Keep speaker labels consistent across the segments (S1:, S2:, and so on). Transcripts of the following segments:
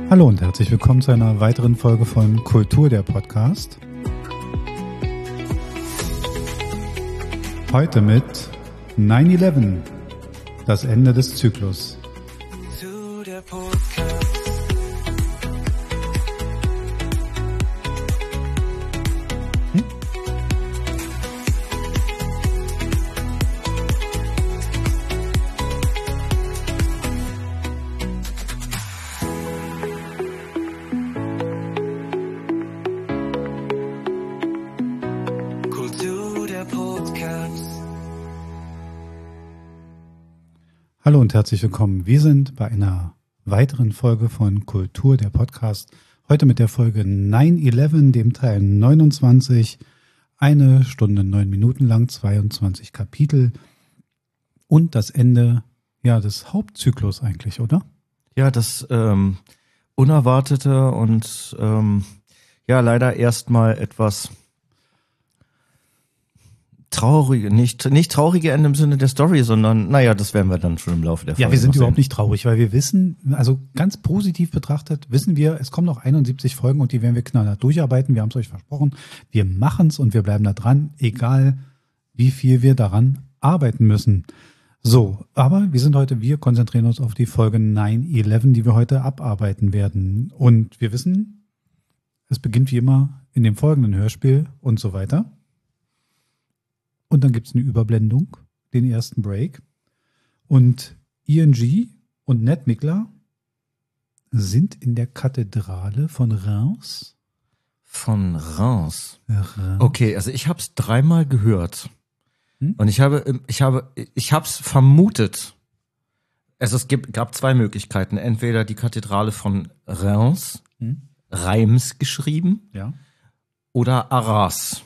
S1: Hallo und herzlich willkommen zu einer weiteren Folge von Kultur, der Podcast. Heute mit 9/11, das Ende des Zyklus. Hallo und herzlich willkommen. Wir sind bei einer weiteren Folge von Kultur, der Podcast. Heute mit der Folge 9/11, dem Teil 29. 1 Stunde 9 Minuten lang, 22 Kapitel. Und das Ende des Hauptzyklus eigentlich, oder?
S2: Ja, das Unerwartete und leider erstmal etwas traurige, nicht traurige Ende im Sinne der Story, sondern das werden wir dann schon im Laufe der Folge.
S1: Ja, wir sind überhaupt nicht traurig, weil wir wissen, also ganz positiv betrachtet, wissen wir, es kommen noch 71 Folgen und die werden wir knallhart durcharbeiten. Wir haben es euch versprochen. Wir machen es und wir bleiben da dran, egal wie viel wir daran arbeiten müssen. So, aber wir konzentrieren uns auf die Folge 9/11, die wir heute abarbeiten werden. Und wir wissen, es beginnt wie immer in dem folgenden Hörspiel und so weiter. Und dann gibt es eine Überblendung, den ersten Break. Und ING und Ned Mickler sind in der Kathedrale von Reims.
S2: Von Reims. Okay, also ich habe es 3-mal gehört. Und ich hab's vermutet. Also es gab 2 Möglichkeiten. Entweder die Kathedrale von Reims, Reims geschrieben,
S1: ja,
S2: oder Arras.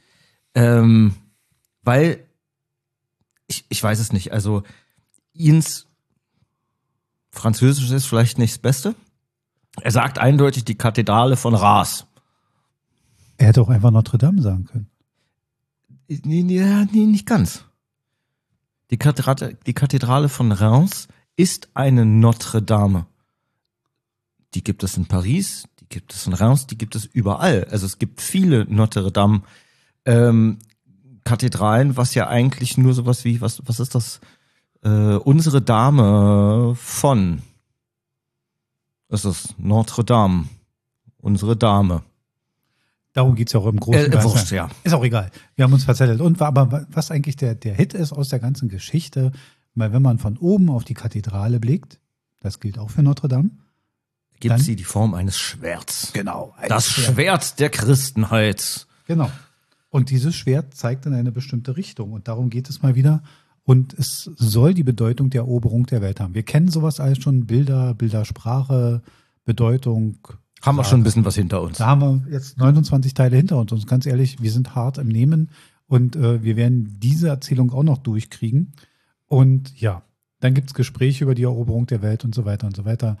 S2: Weil, ich weiß es nicht, also Ians Französisch ist vielleicht nicht das Beste. Er sagt eindeutig die Kathedrale von Reims.
S1: Er hätte auch einfach Notre Dame sagen können.
S2: Nee, nicht ganz. Die Kathedrale von Reims ist eine Notre Dame. Die gibt es in Paris, die gibt es in Reims, die gibt es überall. Also es gibt viele Notre Dame Kathedralen, was ja eigentlich nur sowas wie, was ist das? Unsere Dame von. Das ist Notre Dame. Unsere Dame.
S1: Darum geht's ja auch im Großen und Ganzen.
S2: Wurscht, ja.
S1: Ist auch egal. Wir haben uns verzettelt. Aber was eigentlich der Hit ist aus der ganzen Geschichte, weil wenn man von oben auf die Kathedrale blickt, das gilt auch für Notre Dame,
S2: gibt sie die Form eines Schwerts.
S1: Genau.
S2: Das Schwert der Christenheit.
S1: Genau. Und dieses Schwert zeigt in eine bestimmte Richtung. Und darum geht es mal wieder. Und es soll die Bedeutung der Eroberung der Welt haben. Wir kennen sowas alles schon. Bildersprache, Bedeutung.
S2: Haben wir schon ein bisschen was hinter uns.
S1: Da haben wir jetzt 29 Teile hinter uns. Und ganz ehrlich, wir sind hart im Nehmen. Und wir werden diese Erzählung auch noch durchkriegen. Und ja, dann gibt's Gespräche über die Eroberung der Welt und so weiter und so weiter.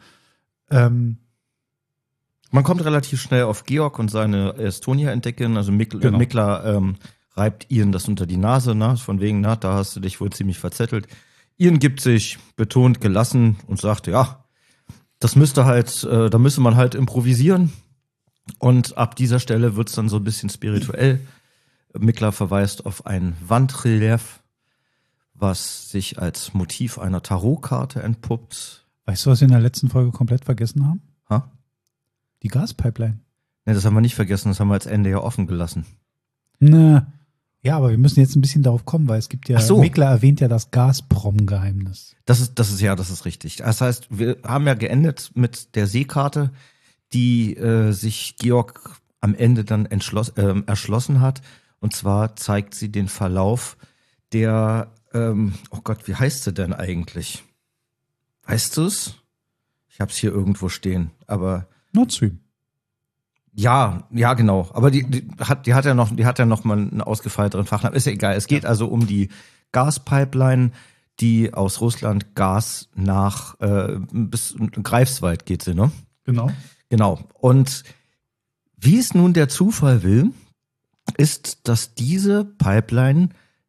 S2: Man kommt relativ schnell auf Georg und seine Estonia entdecken. Also Mickler reibt Ian das unter die Nase, von wegen, da hast du dich wohl ziemlich verzettelt. Ian gibt sich betont gelassen und sagt, ja, das da müsste man halt improvisieren. Und ab dieser Stelle wird's dann so ein bisschen spirituell. Mickler verweist auf ein Wandrelief, was sich als Motiv einer Tarotkarte entpuppt.
S1: Weißt du, was wir in der letzten Folge komplett vergessen haben?
S2: Ha?
S1: Die Gaspipeline.
S2: Ne, das haben wir nicht vergessen, das haben wir als Ende ja offen gelassen.
S1: Ja, aber wir müssen jetzt ein bisschen darauf kommen, weil es gibt ja, Mickler erwähnt ja das Gazprom-Geheimnis.
S2: Das ist richtig. Das heißt, wir haben ja geendet mit der Seekarte, die sich Georg am Ende dann erschlossen hat. Und zwar zeigt sie den Verlauf der, wie heißt sie denn eigentlich? Weißt du's? Ich hab's hier irgendwo stehen, aber
S1: Nord Stream.
S2: Ja, genau. Aber die hat ja noch mal einen ausgefeilteren Fachnamen. Ist ja egal. Es geht also um die Gaspipeline, die aus Russland Gas nach bis Greifswald geht sie, ne? Genau. Und wie es nun der Zufall will, ist, dass diese Pipeline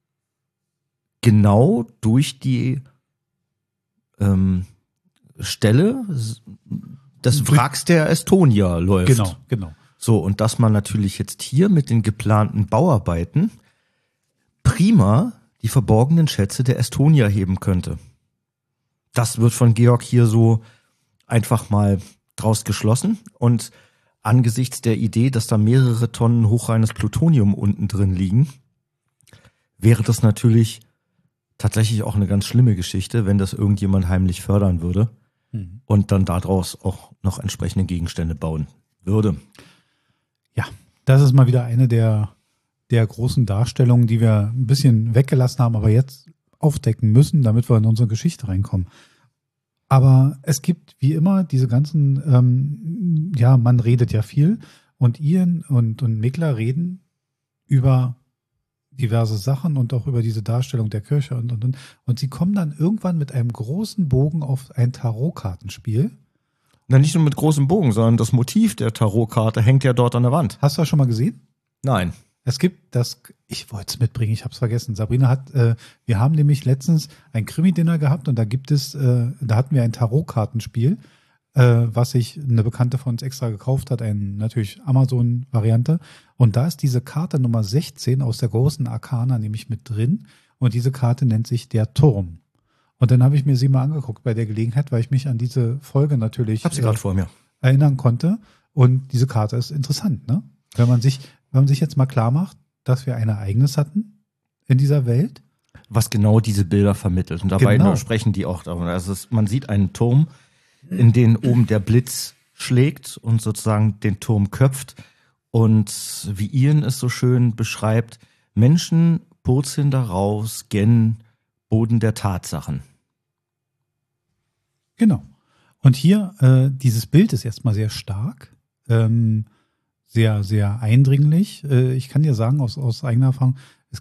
S2: genau durch die Stelle des Wracks der Estonia läuft.
S1: Genau.
S2: So, und dass man natürlich jetzt hier mit den geplanten Bauarbeiten prima die verborgenen Schätze der Estonia heben könnte. Das wird von Georg hier so einfach mal draus geschlossen. Und angesichts der Idee, dass da mehrere Tonnen hochreines Plutonium unten drin liegen, wäre das natürlich tatsächlich auch eine ganz schlimme Geschichte, wenn das irgendjemand heimlich fördern würde und dann daraus auch noch entsprechende Gegenstände bauen würde.
S1: Ja, das ist mal wieder eine der großen Darstellungen, die wir ein bisschen weggelassen haben, aber jetzt aufdecken müssen, damit wir in unsere Geschichte reinkommen. Aber es gibt wie immer diese ganzen, man redet ja viel und Ian und Mikler reden über diverse Sachen und auch über diese Darstellung der Kirche und sie kommen dann irgendwann mit einem großen Bogen auf ein Tarotkartenspiel.
S2: Na, nicht nur mit großem Bogen, sondern das Motiv der Tarotkarte hängt ja dort an der Wand.
S1: Hast du das schon mal gesehen?
S2: Nein.
S1: Es gibt ich wollte es mitbringen, ich habe es vergessen. Sabrina wir haben nämlich letztens ein Krimi-Dinner gehabt und da hatten wir ein Tarotkartenspiel, was sich eine Bekannte von uns extra gekauft hat, natürlich Amazon-Variante. Und da ist diese Karte Nummer 16 aus der großen Arkana nämlich mit drin und diese Karte nennt sich der Turm. Und dann habe ich mir sie mal angeguckt bei der Gelegenheit, weil ich mich an diese Folge natürlich
S2: hab sie gerade vor mir
S1: erinnern konnte. Und diese Karte ist interessant, ne? Wenn man sich jetzt mal klar macht, dass wir ein Ereignis hatten in dieser Welt.
S2: Was genau diese Bilder vermittelt. Und dabei sprechen die auch davon. Also man sieht einen Turm, in den oben der Blitz schlägt und sozusagen den Turm köpft. Und wie Ian es so schön beschreibt, Menschen purzeln daraus gen Boden der Tatsachen.
S1: Genau. Und hier, dieses Bild ist erstmal sehr stark. Sehr, sehr eindringlich. Ich kann dir sagen, aus eigener Erfahrung,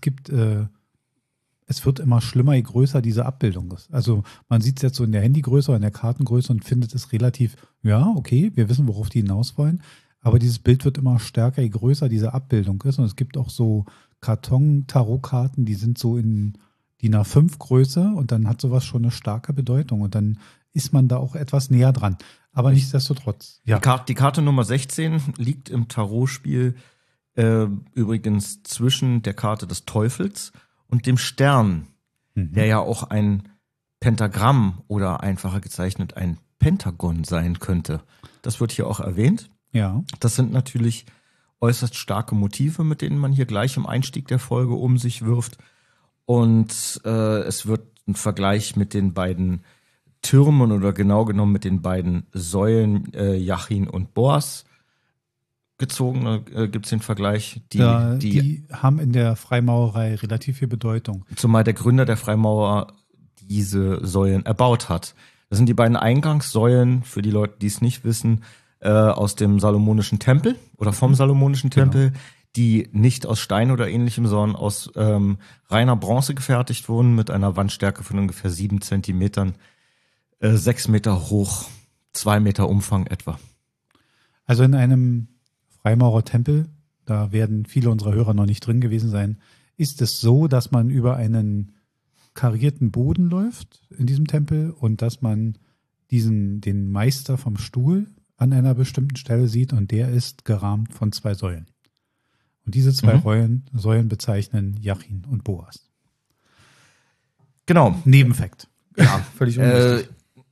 S1: es wird immer schlimmer, je größer diese Abbildung ist. Also man sieht es jetzt so in der Handygröße oder in der Kartengröße und findet es relativ, ja, okay, wir wissen, worauf die hinaus wollen. Aber dieses Bild wird immer stärker, je größer diese Abbildung ist. Und es gibt auch so Karton-Tarotkarten, die sind so in DIN A5 Größe und dann hat sowas schon eine starke Bedeutung. Und dann ist man da auch etwas näher dran. Aber nichtsdestotrotz. Ja.
S2: Die Karte Nummer 16 liegt im Tarotspiel übrigens zwischen der Karte des Teufels und dem Stern, der ja auch ein Pentagramm oder einfacher gezeichnet ein Pentagon sein könnte. Das wird hier auch erwähnt.
S1: Ja.
S2: Das sind natürlich äußerst starke Motive, mit denen man hier gleich im Einstieg der Folge um sich wirft. Und es wird ein Vergleich mit den beiden Türmen oder genau genommen mit den beiden Säulen Jachin und Boas gezogen. Da gibt es den Vergleich.
S1: Die haben in der Freimaurerei relativ viel Bedeutung.
S2: Zumal der Gründer der Freimaurer diese Säulen erbaut hat. Das sind die beiden Eingangssäulen, für die Leute, die es nicht wissen, aus dem Salomonischen Tempel oder vom Salomonischen Tempel, die nicht aus Stein oder ähnlichem, sondern aus reiner Bronze gefertigt wurden, mit einer Wandstärke von ungefähr 7 Zentimetern, 6 Meter hoch, 2 Meter Umfang etwa.
S1: Also in einem Freimaurertempel, da werden viele unserer Hörer noch nicht drin gewesen sein, ist es so, dass man über einen karierten Boden läuft in diesem Tempel und dass man den Meister vom Stuhl an einer bestimmten Stelle sieht und der ist gerahmt von 2 Säulen. Und diese 2 Säulen bezeichnen Jachin und Boas.
S2: Genau.
S1: Nebenfakt. Ja, völlig unwichtig.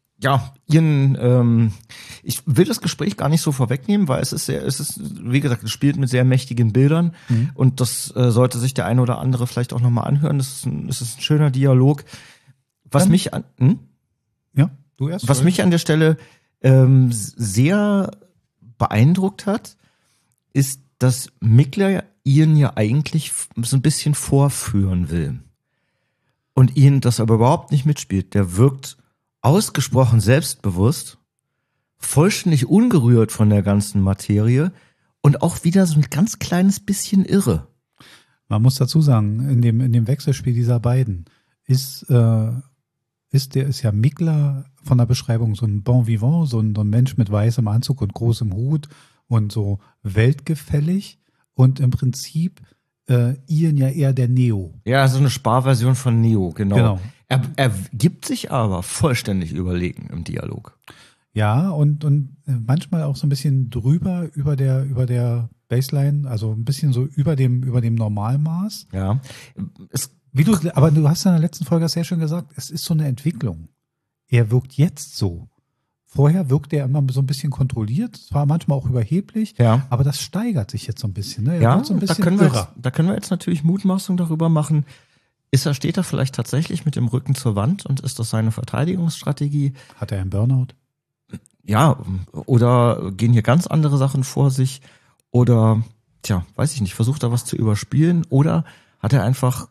S2: Ich will das Gespräch gar nicht so vorwegnehmen, weil es ist, wie gesagt, es spielt mit sehr mächtigen Bildern und das sollte sich der eine oder andere vielleicht auch nochmal anhören. Es ist ein schöner Dialog. Was mich an der Stelle sehr beeindruckt hat, ist, dass Mikler Ian ja eigentlich so ein bisschen vorführen will. Und Ian das aber überhaupt nicht mitspielt. Der wirkt ausgesprochen selbstbewusst, vollständig ungerührt von der ganzen Materie und auch wieder so ein ganz kleines bisschen irre.
S1: Man muss dazu sagen, in dem Wechselspiel dieser beiden ist ja Mikler von der Beschreibung so ein Bon Vivant, so ein Mensch mit weißem Anzug und großem Hut und so weltgefällig und im Prinzip Ian ja eher der Neo.
S2: Ja, so eine Sparversion von Neo, genau. Er gibt sich aber vollständig überlegen im Dialog.
S1: Ja, und manchmal auch so ein bisschen drüber über der Baseline, also ein bisschen so über dem Normalmaß.
S2: Ja.
S1: Aber du hast in der letzten Folge sehr schön gesagt, es ist so eine Entwicklung. Er wirkt jetzt so. Vorher wirkte er immer so ein bisschen kontrolliert, zwar manchmal auch überheblich, aber das steigert sich jetzt so ein bisschen. Ne?
S2: Er wird so ein bisschen da können wir jetzt natürlich Mutmaßung darüber machen. Steht er vielleicht tatsächlich mit dem Rücken zur Wand und ist das seine Verteidigungsstrategie?
S1: Hat er einen Burnout?
S2: Ja, oder gehen hier ganz andere Sachen vor sich? Oder, weiß ich nicht, versucht er was zu überspielen? Oder hat er einfach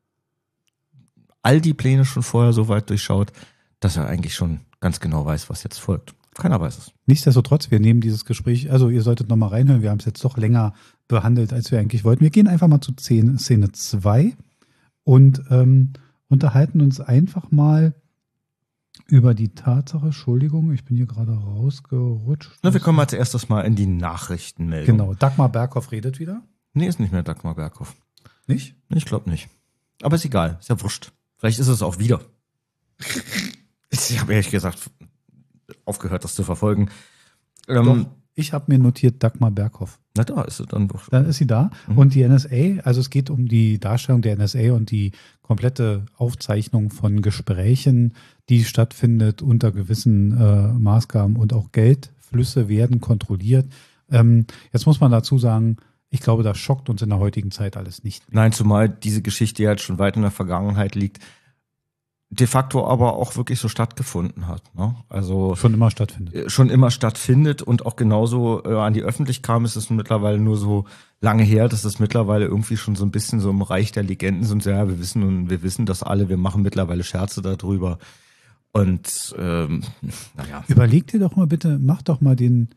S2: all die Pläne schon vorher so weit durchschaut, dass er eigentlich schon ganz genau weiß, was jetzt folgt? Keiner weiß es.
S1: Nichtsdestotrotz, wir nehmen dieses Gespräch, also ihr solltet nochmal reinhören, wir haben es jetzt doch länger behandelt, als wir eigentlich wollten. Wir gehen einfach mal zu Szene 2 und unterhalten uns einfach mal über die Tatsache, Entschuldigung, ich bin hier gerade rausgerutscht.
S2: Wir kommen als erstes mal in die Nachrichtenmeldung.
S1: Genau, Dagmar Berghoff redet wieder.
S2: Nee, ist nicht mehr Dagmar Berghoff.
S1: Nicht?
S2: Ich glaube nicht. Aber ist egal, ist ja wurscht. Vielleicht ist es auch wieder. Ich habe ehrlich gesagt aufgehört, das zu verfolgen.
S1: Doch, ich habe mir notiert Dagmar Berghoff.
S2: Na, da ist sie dann.
S1: Dann ist sie da. Mhm. Und die NSA, also es geht um die Darstellung der NSA und die komplette Aufzeichnung von Gesprächen, die stattfindet unter gewissen Maßgaben und auch Geldflüsse werden kontrolliert. Jetzt muss man dazu sagen, ich glaube, das schockt uns in der heutigen Zeit alles nicht mehr.
S2: Nein, zumal diese Geschichte ja jetzt schon weit in der Vergangenheit liegt, de facto aber auch wirklich so stattgefunden hat. Ne? Also
S1: schon immer stattfindet.
S2: Schon immer stattfindet und auch genauso an die Öffentlichkeit kam, ist es mittlerweile nur so lange her, dass es mittlerweile irgendwie schon so ein bisschen so im Reich der Legenden sind. Ja, wir wissen das alle, wir machen mittlerweile Scherze darüber. Und naja.
S1: Überleg dir doch mal bitte, mach doch mal die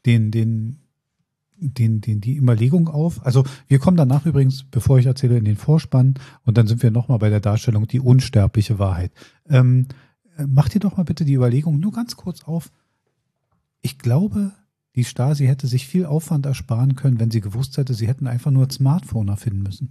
S1: Überlegung auf. Also wir kommen danach übrigens, bevor ich erzähle, in den Vorspann und dann sind wir nochmal bei der Darstellung die unsterbliche Wahrheit. Mach dir doch mal bitte die Überlegung nur ganz kurz auf. Ich glaube, die Stasi hätte sich viel Aufwand ersparen können, wenn sie gewusst hätte, sie hätten einfach nur ein Smartphone erfinden müssen.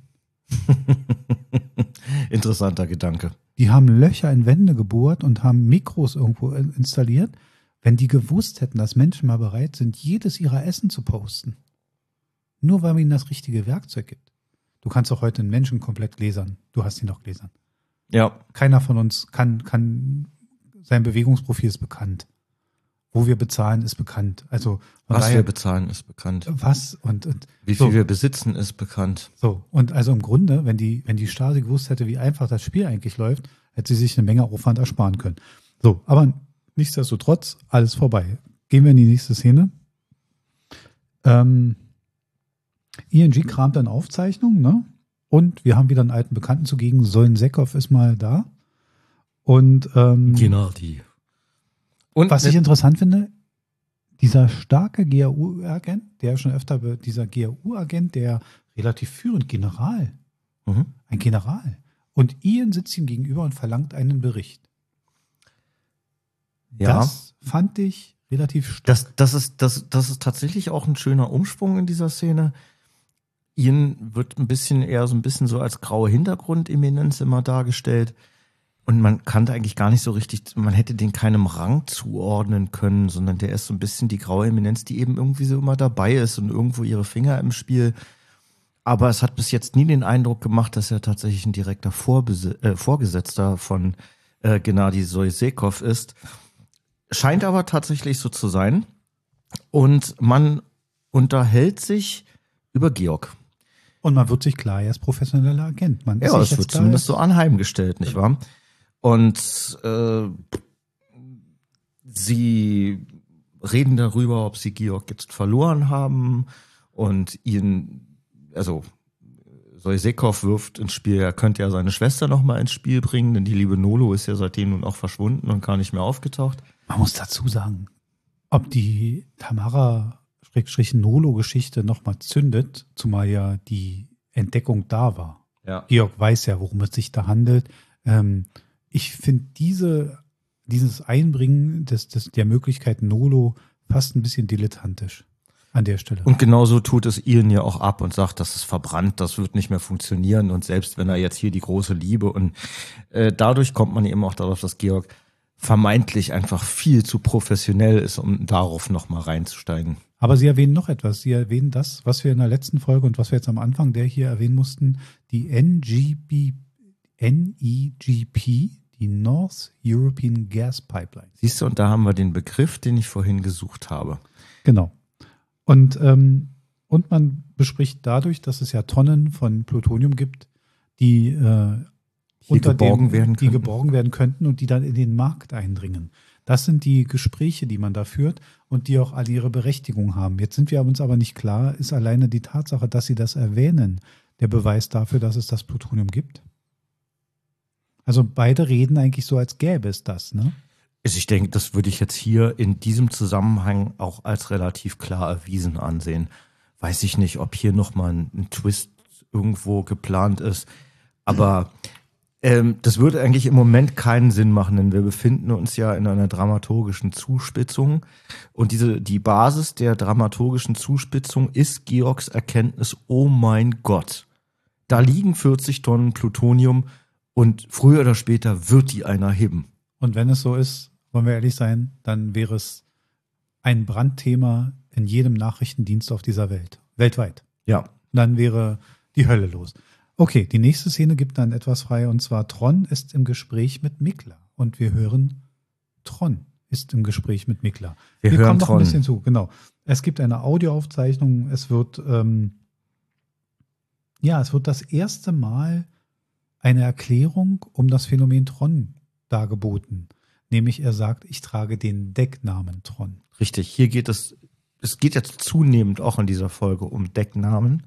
S2: Interessanter Gedanke.
S1: Die haben Löcher in Wände gebohrt und haben Mikros irgendwo installiert. Wenn die gewusst hätten, dass Menschen mal bereit sind, jedes ihrer Essen zu posten, nur weil man ihnen das richtige Werkzeug gibt. Du kannst doch heute einen Menschen komplett gläsern. Du hast ihn doch gläsern.
S2: Ja.
S1: Keiner von uns kann sein Bewegungsprofil ist bekannt. Wo wir bezahlen, ist bekannt. Also
S2: was wir bezahlen, ist bekannt.
S1: Was und
S2: wie viel wir besitzen, ist bekannt.
S1: So, und also im Grunde, wenn die Stasi gewusst hätte, wie einfach das Spiel eigentlich läuft, hätte sie sich eine Menge Aufwand ersparen können. So, aber nichtsdestotrotz, alles vorbei. Gehen wir in die nächste Szene. ING kramt dann Aufzeichnungen, ne? Und wir haben wieder einen alten Bekannten zugegen. Solnsekov ist mal da. Und
S2: genau die. Und
S1: was ich interessant finde, dieser starke GRU-Agent, der schon öfter, dieser GRU-Agent, der relativ führend General, ein General. Und Ian sitzt ihm gegenüber und verlangt einen Bericht.
S2: Ja.
S1: Das fand ich relativ stark.
S2: Das ist tatsächlich auch ein schöner Umschwung in dieser Szene. Ian wird eher so ein bisschen so als graue Hintergrundeminenz immer dargestellt. Und man kannte eigentlich gar nicht so richtig, man hätte den keinem Rang zuordnen können, sondern der ist so ein bisschen die graue Eminenz, die eben irgendwie so immer dabei ist und irgendwo ihre Finger im Spiel. Aber es hat bis jetzt nie den Eindruck gemacht, dass er tatsächlich ein direkter Vorgesetzter von Gennady Solnsekov ist. Scheint aber tatsächlich so zu sein. Und man unterhält sich über Georg.
S1: Und man wird sich klar, er ist professioneller Agent. Man
S2: ja, es wird zumindest so anheimgestellt, nicht wahr? Und sie reden darüber, ob sie Georg jetzt verloren haben. Und Solnsekov wirft ins Spiel, er könnte ja seine Schwester noch mal ins Spiel bringen, denn die liebe Nolo ist ja seitdem nun auch verschwunden und gar nicht mehr aufgetaucht.
S1: Man muss dazu sagen, ob die Tamara-Nolo-Geschichte noch mal zündet, zumal ja die Entdeckung da war.
S2: Ja.
S1: Georg weiß ja, worum es sich da handelt. Ich finde dieses Einbringen der Möglichkeit Nolo fast ein bisschen dilettantisch an der Stelle.
S2: Und genauso tut es Ian ja auch ab und sagt, das ist verbrannt, das wird nicht mehr funktionieren. Und selbst wenn er jetzt hier die große Liebe und dadurch kommt man eben auch darauf, dass Georg vermeintlich einfach viel zu professionell ist, um darauf nochmal reinzusteigen.
S1: Aber Sie erwähnen noch etwas. Sie erwähnen das, was wir in der letzten Folge und was wir jetzt am Anfang der hier erwähnen mussten, die NEGP, die North European Gas Pipeline.
S2: Siehst du, und da haben wir den Begriff, den ich vorhin gesucht habe.
S1: Genau. Und man bespricht dadurch, dass es ja Tonnen von Plutonium gibt, die geborgen werden könnten und die dann in den Markt eindringen. Das sind die Gespräche, die man da führt und die auch alle ihre Berechtigung haben. Jetzt sind wir uns aber nicht klar, ist alleine die Tatsache, dass sie das erwähnen, der Beweis dafür, dass es das Plutonium gibt? Also beide reden eigentlich so, als gäbe es das, ne?
S2: Also ich denke, das würde ich jetzt hier in diesem Zusammenhang auch als relativ klar erwiesen ansehen. Weiß ich nicht, ob hier nochmal ein Twist irgendwo geplant ist, aber das würde eigentlich im Moment keinen Sinn machen, denn wir befinden uns ja in einer dramaturgischen Zuspitzung und die Basis der dramaturgischen Zuspitzung ist Georgs Erkenntnis, oh mein Gott, da liegen 40 Tonnen Plutonium und früher oder später wird die einer heben.
S1: Und wenn es so ist, wollen wir ehrlich sein, dann wäre es ein Brandthema in jedem Nachrichtendienst auf dieser Welt, weltweit.
S2: Ja.
S1: Dann wäre die Hölle los. Okay, die nächste Szene gibt dann etwas frei und zwar Tron ist im Gespräch mit Mikla und wir hören Tron ist im Gespräch mit Mikla.
S2: Wir hören
S1: kommen noch
S2: Tron.
S1: ein bisschen zu, genau. Es gibt eine Audioaufzeichnung, es wird das erste Mal eine Erklärung um das Phänomen Tron dargeboten. Nämlich er sagt, ich trage den Decknamen Tron.
S2: Richtig, hier geht es geht jetzt zunehmend auch in dieser Folge um Decknamen.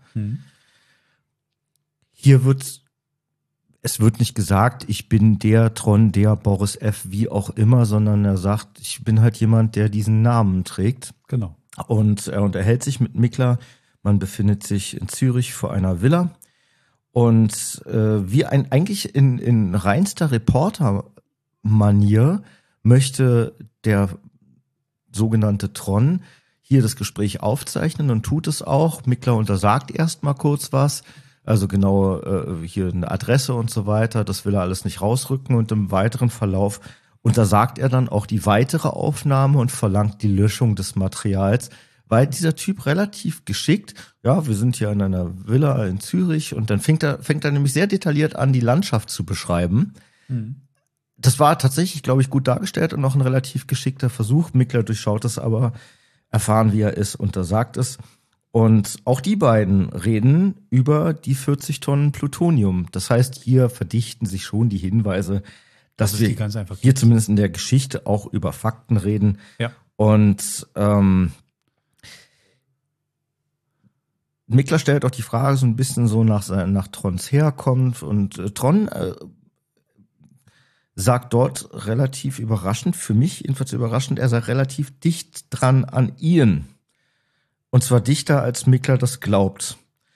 S2: Hier wird nicht gesagt, ich bin der Tron, der Boris F., wie auch immer, sondern er sagt, ich bin halt jemand, der diesen Namen trägt.
S1: Genau.
S2: Und er unterhält sich mit Mikla. Man befindet sich in Zürich vor einer Villa. Und eigentlich in reinster Reporter-Manier möchte der sogenannte Tron hier das Gespräch aufzeichnen und tut es auch. Mikla untersagt erst mal kurz was. Also genau hier eine Adresse und so weiter, das will er alles nicht rausrücken und im weiteren Verlauf untersagt er dann auch die weitere Aufnahme und verlangt die Löschung des Materials, weil dieser Typ relativ geschickt, ja, wir sind hier in einer Villa in Zürich und dann fängt er nämlich sehr detailliert an, die Landschaft zu beschreiben. Das war tatsächlich, glaube ich, gut dargestellt und auch ein relativ geschickter Versuch. Mikla durchschaut es aber, erfahren wie er ist, untersagt es. Und auch die beiden reden über die 40 Tonnen Plutonium. Das heißt, hier verdichten sich schon die Hinweise, dass wir hier zumindest in der Geschichte auch über Fakten reden.
S1: Ja.
S2: Und Mikla stellt auch die Frage so ein bisschen so nach Trons Herkunft. Und Tron sagt dort relativ überraschend, für mich jedenfalls überraschend, er sei relativ dicht dran an Ian. Und zwar dichter, als Mikla das glaubt.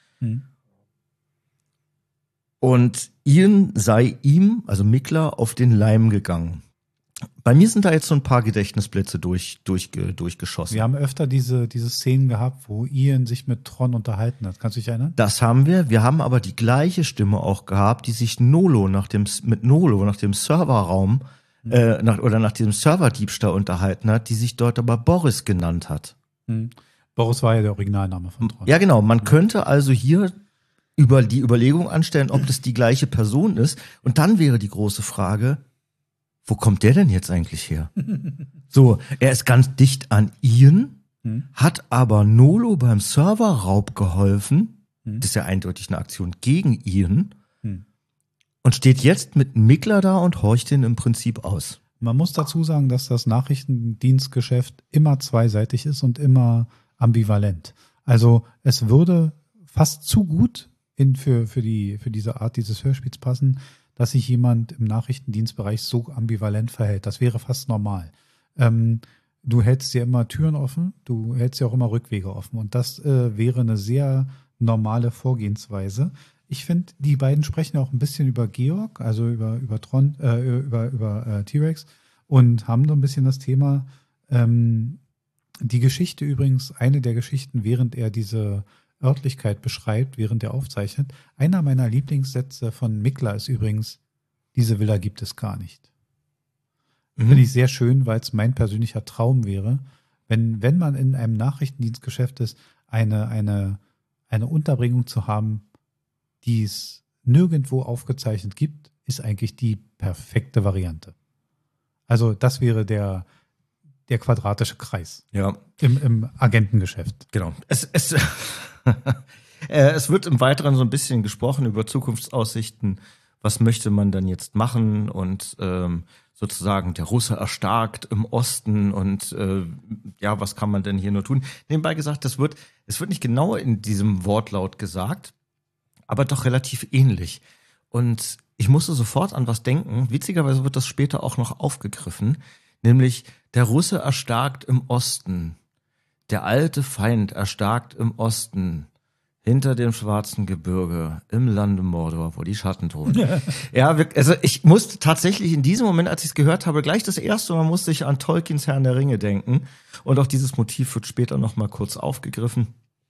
S2: Und Ian sei ihm, also Mikla, auf den Leim gegangen. Bei mir sind da jetzt so ein paar Gedächtnisblitze durchgeschossen.
S1: Wir haben öfter diese Szenen gehabt, wo Ian sich mit Tron unterhalten hat. Kannst du dich erinnern?
S2: Das haben wir. Wir haben aber die gleiche Stimme auch gehabt, die sich nach dem Serverraum nach dem Serverdiebstahl unterhalten hat, die sich dort aber Boris genannt hat.
S1: Boris war ja der Originalname von Tron.
S2: Ja, genau. Man könnte also hier über die Überlegung anstellen, ob das die gleiche Person ist. Und dann wäre die große Frage, wo kommt der denn jetzt eigentlich her? So, er ist ganz dicht an Ian, hat aber Nolo beim Serverraub geholfen. Das ist ja eindeutig eine Aktion gegen Ian. Und steht jetzt mit Mikla da und horcht ihn im Prinzip aus.
S1: Man muss dazu sagen, dass das Nachrichtendienstgeschäft immer zweiseitig ist und immer ambivalent. Also es würde fast zu gut für diese Art dieses Hörspiels passen, dass sich jemand im Nachrichtendienstbereich so ambivalent verhält. Das wäre fast normal. Du hältst ja immer Türen offen, du hältst ja auch immer Rückwege offen. Und das wäre eine sehr normale Vorgehensweise. Ich finde, die beiden sprechen auch ein bisschen über Georg, also über Tron, über T-Rex und haben so ein bisschen das Thema. Die Geschichte übrigens, eine der Geschichten, während er diese Örtlichkeit beschreibt, während er aufzeichnet. Einer meiner Lieblingssätze von Mikla ist übrigens, diese Villa gibt es gar nicht. Finde ich sehr schön, weil es mein persönlicher Traum wäre, wenn man in einem Nachrichtendienstgeschäft ist, eine Unterbringung zu haben, die es nirgendwo aufgezeichnet gibt, ist eigentlich die perfekte Variante. Also das wäre der quadratische Kreis im Agentengeschäft.
S2: Genau. Es wird im Weiteren so ein bisschen gesprochen über Zukunftsaussichten. Was möchte man dann jetzt machen? Und sozusagen der Russe erstarkt im Osten und was kann man denn hier nur tun? Nebenbei gesagt, es wird nicht genau in diesem Wortlaut gesagt, aber doch relativ ähnlich. Und ich musste sofort an was denken. Witzigerweise wird das später auch noch aufgegriffen, nämlich der Russe erstarkt im Osten. Der alte Feind erstarkt im Osten. Hinter dem schwarzen Gebirge, im Lande Mordor, wo die Schatten toben. Ja, also ich musste tatsächlich in diesem Moment, als ich es gehört habe, gleich das erste Mal musste ich an Tolkiens Herrn der Ringe denken. Und auch dieses Motiv wird später noch mal kurz aufgegriffen.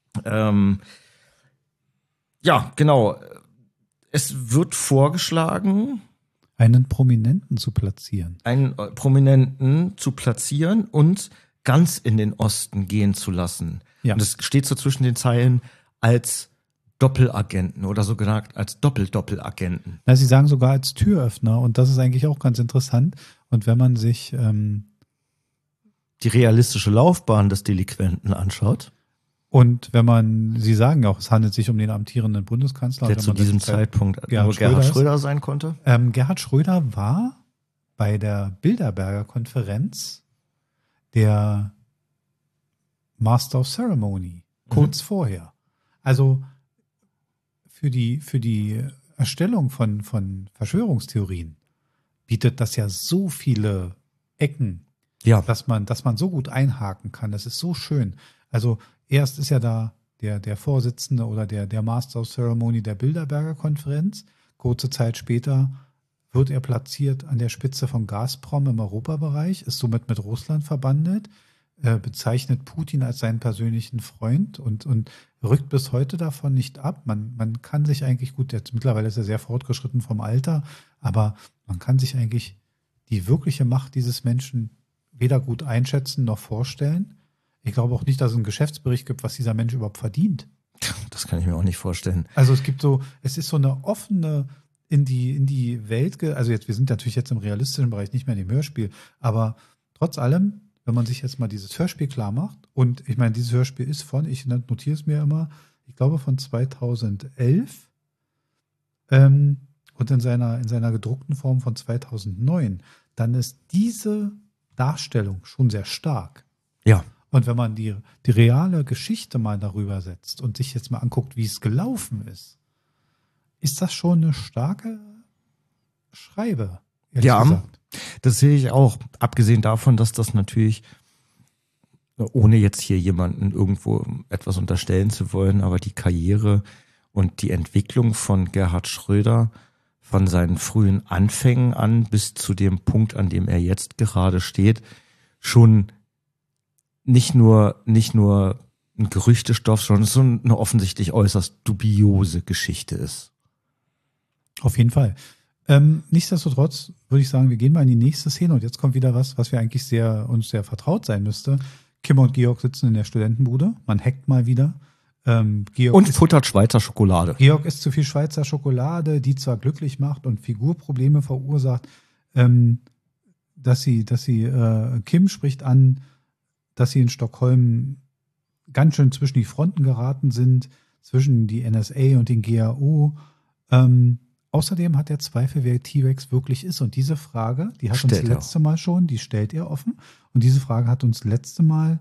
S2: Genau. Es wird vorgeschlagen,
S1: einen Prominenten zu platzieren.
S2: Einen Prominenten zu platzieren und ganz in den Osten gehen zu lassen. Ja. Und es steht so zwischen den Zeilen, als Doppelagenten oder so genannt als Doppelagenten.
S1: Na, sie sagen sogar als Türöffner und das ist eigentlich auch ganz interessant. Und wenn man sich
S2: die realistische Laufbahn des Delinquenten anschaut.
S1: Und wenn man, Sie sagen ja auch, es handelt sich um den amtierenden Bundeskanzler.
S2: Der zu diesem Zeitpunkt nur Gerhard Schröder sein konnte.
S1: Gerhard Schröder war bei der Bilderberger Konferenz der Master of Ceremony, kurz vorher. Also für die Erstellung von Verschwörungstheorien bietet das ja so viele Ecken, dass man so gut einhaken kann. Das ist so schön. Also erst ist ja da der Vorsitzende oder der Master of Ceremony der Bilderberger Konferenz. Kurze Zeit später wird er platziert an der Spitze von Gazprom im Europabereich, ist somit mit Russland verbandelt, bezeichnet Putin als seinen persönlichen Freund und rückt bis heute davon nicht ab. Man kann sich eigentlich mittlerweile ist er sehr fortgeschritten vom Alter, aber man kann sich eigentlich die wirkliche Macht dieses Menschen weder gut einschätzen noch vorstellen. Ich glaube auch nicht, dass es einen Geschäftsbericht gibt, was dieser Mensch überhaupt verdient.
S2: Das kann ich mir auch nicht vorstellen.
S1: Also es ist so eine offene in die Welt, also wir sind natürlich jetzt im realistischen Bereich, nicht mehr in dem Hörspiel, aber trotz allem, wenn man sich jetzt mal dieses Hörspiel klar macht, und ich meine, dieses Hörspiel ist ich notiere es mir immer, ich glaube von 2011 und in seiner gedruckten Form von 2009, dann ist diese Darstellung schon sehr stark.
S2: Ja.
S1: Und wenn man die reale Geschichte mal darüber setzt und sich jetzt mal anguckt, wie es gelaufen ist das schon eine starke Schreibe.
S2: Ja, gesagt. Das sehe ich auch. Abgesehen davon, dass das natürlich, ohne jetzt hier jemanden irgendwo etwas unterstellen zu wollen, aber die Karriere und die Entwicklung von Gerhard Schröder von seinen frühen Anfängen an bis zu dem Punkt, an dem er jetzt gerade steht, schon nicht nur ein Gerüchtestoff, sondern so eine offensichtlich äußerst dubiose Geschichte ist.
S1: Auf jeden Fall. Nichtsdestotrotz würde ich sagen, wir gehen mal in die nächste Szene und jetzt kommt wieder was wir eigentlich uns sehr vertraut sein müsste. Kim und Georg sitzen in der Studentenbude, man hackt mal wieder.
S2: Georg und futtert Schweizer Schokolade.
S1: Georg isst zu viel Schweizer Schokolade, die zwar glücklich macht und Figurprobleme verursacht, dass sie Kim spricht an, dass sie in Stockholm ganz schön zwischen die Fronten geraten sind, zwischen die NSA und den GAO. Außerdem hat er Zweifel, wer T-Rex wirklich ist. Und diese Frage, die hat uns letzte Mal schon, die stellt er offen. Und diese Frage hat uns letzte Mal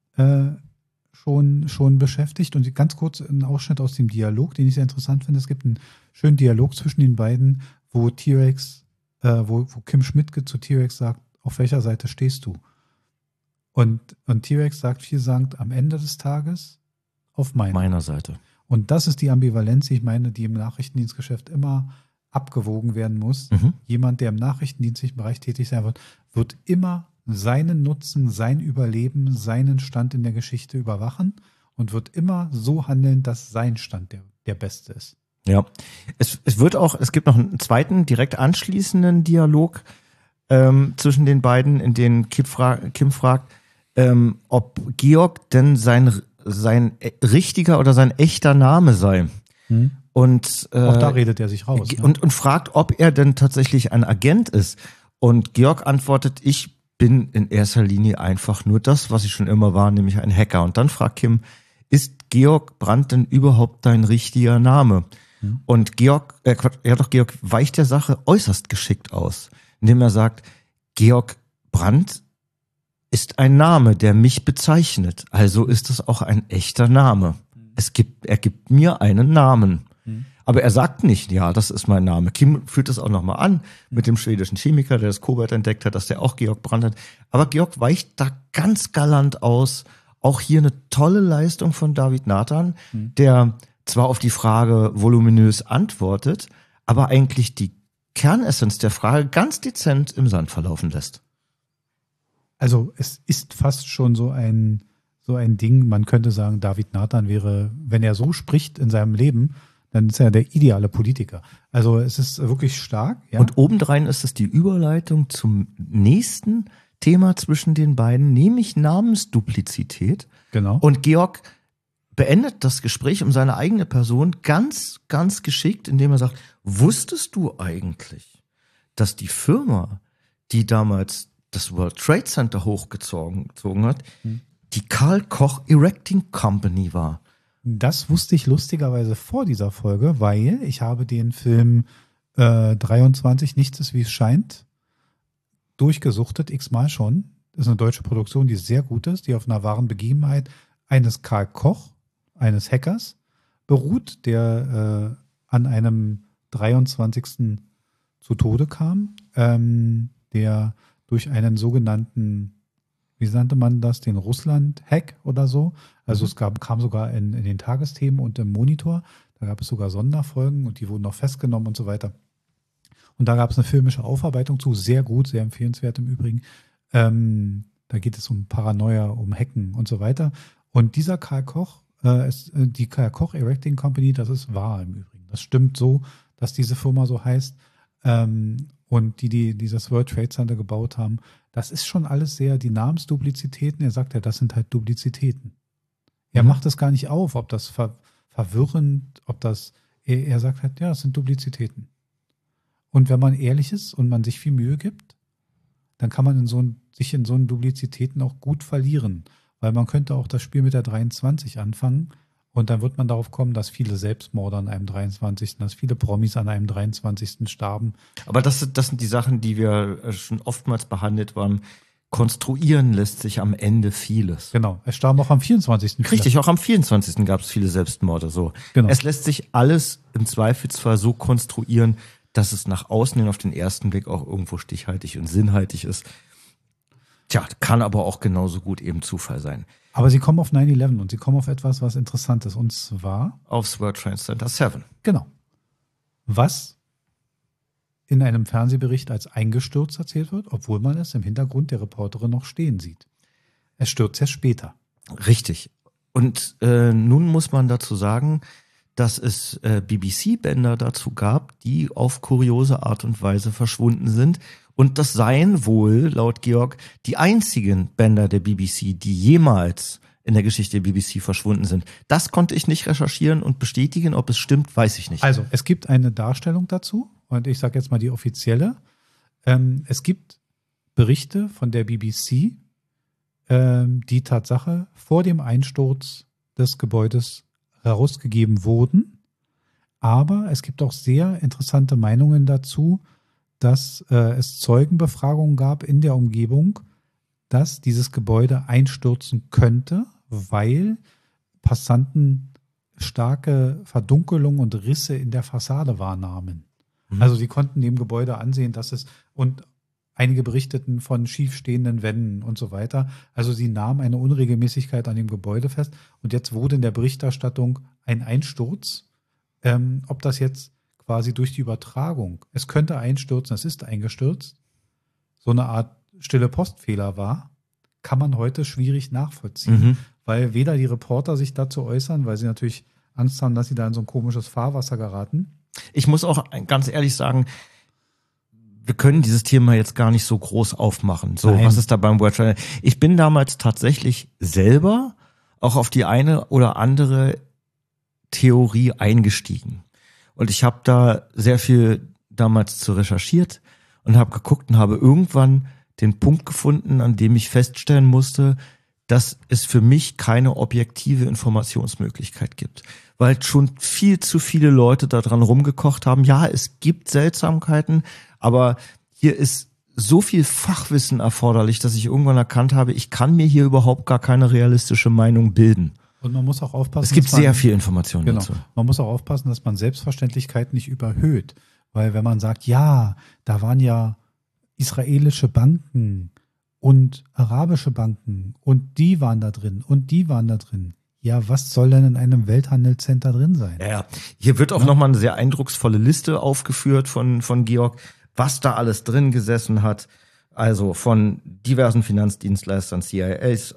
S1: schon beschäftigt. Und ganz kurz ein Ausschnitt aus dem Dialog, den ich sehr interessant finde. Es gibt einen schönen Dialog zwischen den beiden, wo Kim Schmidtke zu T-Rex sagt, auf welcher Seite stehst du? Und T-Rex sagt vielsagend am Ende des Tages auf
S2: meiner Seite.
S1: Und das ist die Ambivalenz, ich meine, die im Nachrichtendienstgeschäft immer abgewogen werden muss. Jemand, der im nachrichtendienstlichen Bereich tätig sein wird immer seinen Nutzen, sein Überleben, seinen Stand in der Geschichte überwachen und wird immer so handeln, dass sein Stand der beste ist.
S2: Ja, es gibt noch einen zweiten, direkt anschließenden Dialog, zwischen den beiden, in denen Kim fragt, ob Georg denn sein richtiger oder sein echter Name sei. Und
S1: auch da redet er sich raus.
S2: Und fragt, ob er denn tatsächlich ein Agent ist. Und Georg antwortet, ich bin in erster Linie einfach nur das, was ich schon immer war, nämlich ein Hacker. Und dann fragt Kim, ist Georg Brandt denn überhaupt dein richtiger Name? Und Georg weicht der Sache äußerst geschickt aus, indem er sagt, Georg Brandt ist ein Name, der mich bezeichnet. Also ist es auch ein echter Name. Er gibt mir einen Namen. Aber er sagt nicht, ja, das ist mein Name. Kim führt es auch nochmal an mit dem schwedischen Chemiker, der das Kobalt entdeckt hat, dass der auch Georg Brandt hat. Aber Georg weicht da ganz galant aus. Auch hier eine tolle Leistung von David Nathan, der zwar auf die Frage voluminös antwortet, aber eigentlich die Kernessenz der Frage ganz dezent im Sand verlaufen lässt.
S1: Also es ist fast schon so ein Ding, man könnte sagen, David Nathan wäre, wenn er so spricht in seinem Leben, dann ist er der ideale Politiker. Also es ist wirklich stark. Ja?
S2: Und obendrein ist es die Überleitung zum nächsten Thema zwischen den beiden, nämlich Namensduplizität.
S1: Genau.
S2: Und Georg beendet das Gespräch um seine eigene Person ganz, ganz geschickt, indem er sagt, wusstest du eigentlich, dass die Firma, die damals das World Trade Center hochgezogen hat, die Karl Koch Erecting Company war?
S1: Das wusste ich lustigerweise vor dieser Folge, weil ich habe den Film 23, Nichts ist wie es scheint, durchgesuchtet, x-mal schon. Das ist eine deutsche Produktion, die sehr gut ist, die auf einer wahren Begebenheit eines Karl Koch, eines Hackers, beruht, der an einem 23. zu Tode kam, der durch einen sogenannten, wie nannte man das, den Russland-Hack oder so. Also es kam sogar in den Tagesthemen und im Monitor. Da gab es sogar Sonderfolgen und die wurden auch festgenommen und so weiter. Und da gab es eine filmische Aufarbeitung zu, sehr gut, sehr empfehlenswert im Übrigen. Da geht es um Paranoia, um Hacken und so weiter. Und dieser Karl Koch, die Karl Koch Erecting Company, das ist wahr im Übrigen. Das stimmt so, dass diese Firma so heißt. Und die dieses World Trade Center gebaut haben, das ist schon alles sehr, die Namensduplizitäten, er sagt ja, das sind halt Duplizitäten. Er macht es gar nicht auf, ob das verwirrend, ob das, er sagt halt, ja, das sind Duplizitäten. Und wenn man ehrlich ist und man sich viel Mühe gibt, dann kann man sich in so einen Duplizitäten auch gut verlieren. Weil man könnte auch das Spiel mit der 23 anfangen und dann wird man darauf kommen, dass viele Selbstmorde an einem 23., dass viele Promis an einem 23. starben.
S2: Aber das sind die Sachen, die wir schon oftmals behandelt haben. Konstruieren lässt sich am Ende vieles.
S1: Genau, es starben auch am 24.
S2: Richtig, auch am 24. gab es viele Selbstmorde. So.
S1: Genau.
S2: Es lässt sich alles im Zweifelsfall so konstruieren, dass es nach außen hin auf den ersten Blick auch irgendwo stichhaltig und sinnhaltig ist. Tja, kann aber auch genauso gut eben Zufall sein.
S1: Aber sie kommen auf 9/11 und sie kommen auf etwas, was interessant ist. Und zwar
S2: aufs World Trade Center 7.
S1: Genau. Was in einem Fernsehbericht als eingestürzt erzählt wird, obwohl man es im Hintergrund der Reporterin noch stehen sieht. Es stürzt ja später.
S2: Richtig. Und nun muss man dazu sagen, dass es BBC-Bänder dazu gab, die auf kuriose Art und Weise verschwunden sind. Und das seien wohl, laut Georg, die einzigen Bänder der BBC, die jemals in der Geschichte der BBC verschwunden sind. Das konnte ich nicht recherchieren und bestätigen. Ob es stimmt, weiß ich nicht.
S1: Also, es gibt eine Darstellung dazu und ich sage jetzt mal die offizielle. Es gibt Berichte von der BBC, die Tatsache vor dem Einsturz des Gebäudes herausgegeben wurden. Aber es gibt auch sehr interessante Meinungen dazu, dass es Zeugenbefragungen gab in der Umgebung, dass dieses Gebäude einstürzen könnte, weil Passanten starke Verdunkelung und Risse in der Fassade wahrnahmen. Also sie konnten dem Gebäude ansehen, dass es, und einige berichteten von schiefstehenden Wänden und so weiter. Also sie nahmen eine Unregelmäßigkeit an dem Gebäude fest. Und jetzt wurde in der Berichterstattung ein Einsturz. Ob das jetzt quasi durch die Übertragung, es könnte einstürzen, es ist eingestürzt, so eine Art stille Postfehler war, kann man heute schwierig nachvollziehen. Weil weder die Reporter sich dazu äußern, weil sie natürlich Angst haben, dass sie da in so ein komisches Fahrwasser geraten.
S2: Ich muss auch ganz ehrlich sagen, wir können dieses Thema jetzt gar nicht so groß aufmachen. So,
S1: Nein.
S2: Was ist da beim World Trade? Ich bin damals tatsächlich selber auch auf die eine oder andere Theorie eingestiegen. Und ich habe da sehr viel damals zu recherchiert und habe geguckt und habe irgendwann den Punkt gefunden, an dem ich feststellen musste, dass es für mich keine objektive Informationsmöglichkeit gibt. Weil schon viel zu viele Leute da dran rumgekocht haben. Ja, es gibt Seltsamkeiten, aber hier ist so viel Fachwissen erforderlich, dass ich irgendwann erkannt habe, ich kann mir hier überhaupt gar keine realistische Meinung bilden.
S1: Und man muss auch aufpassen.
S2: Es gibt sehr viel Information
S1: genau,
S2: dazu.
S1: Man muss auch aufpassen, dass man Selbstverständlichkeit nicht überhöht. Weil wenn man sagt, ja, da waren ja israelische Banken und arabische Banken und die waren da drin und die waren da drin. Ja, was soll denn in einem Welthandelscenter drin sein?
S2: Ja, hier wird auch nochmal eine sehr eindrucksvolle Liste aufgeführt von Georg, was da alles drin gesessen hat. Also von diversen Finanzdienstleistern, CIA,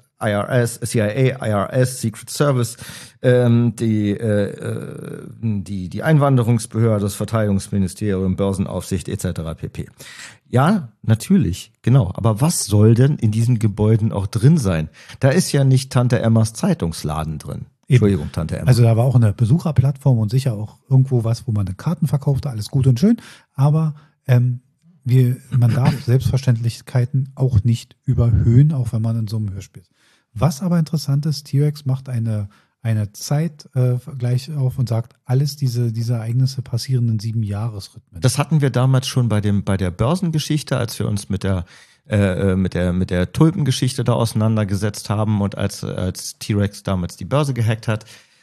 S2: IRS, Secret Service, die Einwanderungsbehörde, das Verteidigungsministerium, Börsenaufsicht etc. pp. Ja, natürlich, genau. Aber was soll denn in diesen Gebäuden auch drin sein? Da ist ja nicht Tante Emmas Zeitungsladen drin. Entschuldigung, Tante Emma.
S1: Also da war auch eine Besucherplattform und sicher auch irgendwo was, wo man Karten verkaufte, alles gut und schön. Aber man darf Selbstverständlichkeiten auch nicht überhöhen, auch wenn man in so einem Hörspiel ist. Was aber interessant ist, T-Rex macht eine Zeit gleich auf und sagt, alles diese Ereignisse passieren in 7-Jahres-Rhythmen.
S2: Das hatten wir damals schon bei der Börsengeschichte, als wir uns mit der Tulpengeschichte da auseinandergesetzt haben und als T-Rex damals die Börse gehackt hat,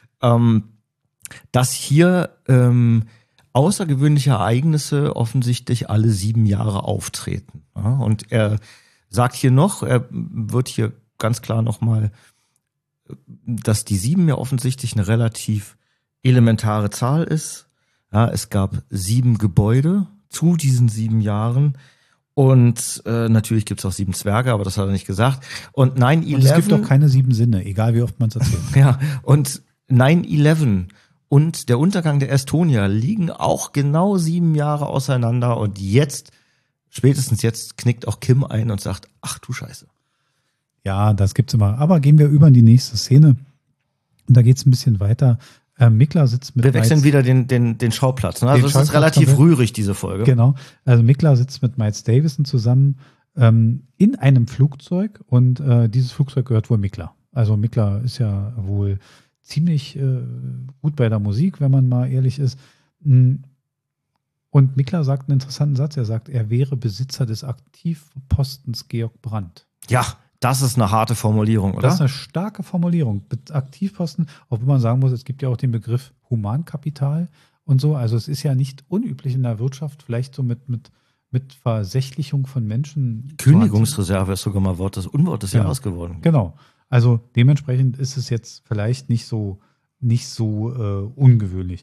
S2: dass hier außergewöhnliche Ereignisse offensichtlich alle 7 Jahre auftreten. Ja, und er sagt hier noch, er wird hier ganz klar nochmal, dass die 7 ja offensichtlich eine relativ elementare Zahl ist. Ja, es gab 7 Gebäude zu diesen 7 Jahren. Und natürlich gibt es auch 7 Zwerge, aber das hat er nicht gesagt. Und 9/11.
S1: Und es gibt doch keine 7 Sinne, egal wie oft man es erzählt.
S2: Ja, und 9/11 und der Untergang der Estonia liegen auch genau 7 Jahre auseinander. Und spätestens jetzt, knickt auch Kim ein und sagt, ach du Scheiße.
S1: Ja, das gibt's immer. Aber gehen wir über in die nächste Szene. Und da geht's ein bisschen weiter. Mikla sitzt mit
S2: Wir wechseln wieder den Schauplatz. Ne? Also es ist relativ rührig, diese Folge.
S1: Genau. Also Mikla sitzt mit Miles Davison zusammen in einem Flugzeug und dieses Flugzeug gehört wohl Mikla. Also Mikla ist ja wohl ziemlich gut bei der Musik, wenn man mal ehrlich ist. Und Mikla sagt einen interessanten Satz. Er sagt, er wäre Besitzer des Aktivpostens Georg Brandt.
S2: Ja, das ist eine harte Formulierung, oder?
S1: Das ist eine starke Formulierung. Aktivposten, obwohl man sagen muss, es gibt ja auch den Begriff Humankapital und so. Also es ist ja nicht unüblich in der Wirtschaft, vielleicht so mit Versächlichung von Menschen.
S2: Kündigungsreserve ist sogar mal Wort des Unwortes Jahres geworden.
S1: Genau. Also dementsprechend ist es jetzt vielleicht nicht so ungewöhnlich.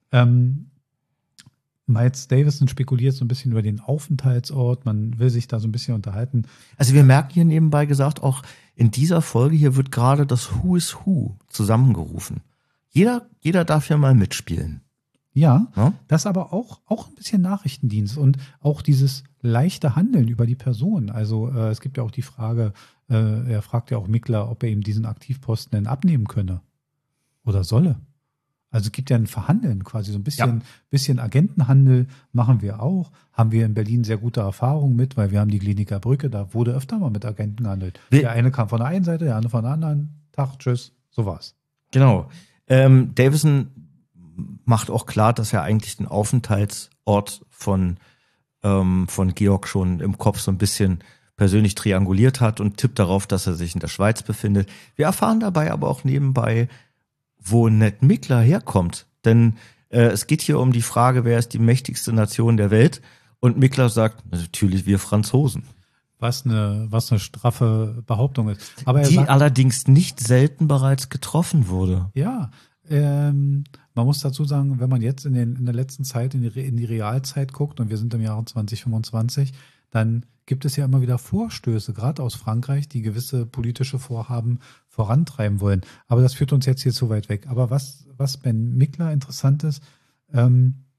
S1: Miles Davison spekuliert so ein bisschen über den Aufenthaltsort, man will sich da so ein bisschen unterhalten.
S2: Also wir merken hier nebenbei gesagt, auch in dieser Folge hier wird gerade das Who is Who zusammengerufen. Jeder darf ja mal mitspielen.
S1: Ja, das aber auch ein bisschen Nachrichtendienst und auch dieses leichte Handeln über die Person. Also es gibt ja auch die Frage, er fragt ja auch Mikla, ob er ihm diesen Aktivposten denn abnehmen könne oder solle. Also es gibt ja ein Verhandeln quasi, so ein bisschen Agentenhandel machen wir auch. Haben wir in Berlin sehr gute Erfahrungen mit, weil wir haben die Kliniker Brücke, da wurde öfter mal mit Agenten gehandelt. Der eine kam von der einen Seite, der andere von der anderen. Tag, tschüss, so war's.
S2: Genau. Davison macht auch klar, dass er eigentlich den Aufenthaltsort von Georg schon im Kopf so ein bisschen persönlich trianguliert hat und tippt darauf, dass er sich in der Schweiz befindet. Wir erfahren dabei aber auch nebenbei, wo Ned Mikla herkommt. Denn es geht hier um die Frage, wer ist die mächtigste Nation der Welt? Und Mikla sagt, natürlich wir Franzosen.
S1: Was eine straffe Behauptung ist. Aber
S2: die allerdings nicht selten bereits getroffen wurde.
S1: Ja, man muss dazu sagen, wenn man jetzt in der letzten Zeit in die Realzeit guckt, und wir sind im Jahre 2025, dann gibt es ja immer wieder Vorstöße, gerade aus Frankreich, die gewisse politische Vorhaben vorantreiben wollen. Aber das führt uns jetzt hier zu weit weg. Aber was bei Mikla interessant ist, er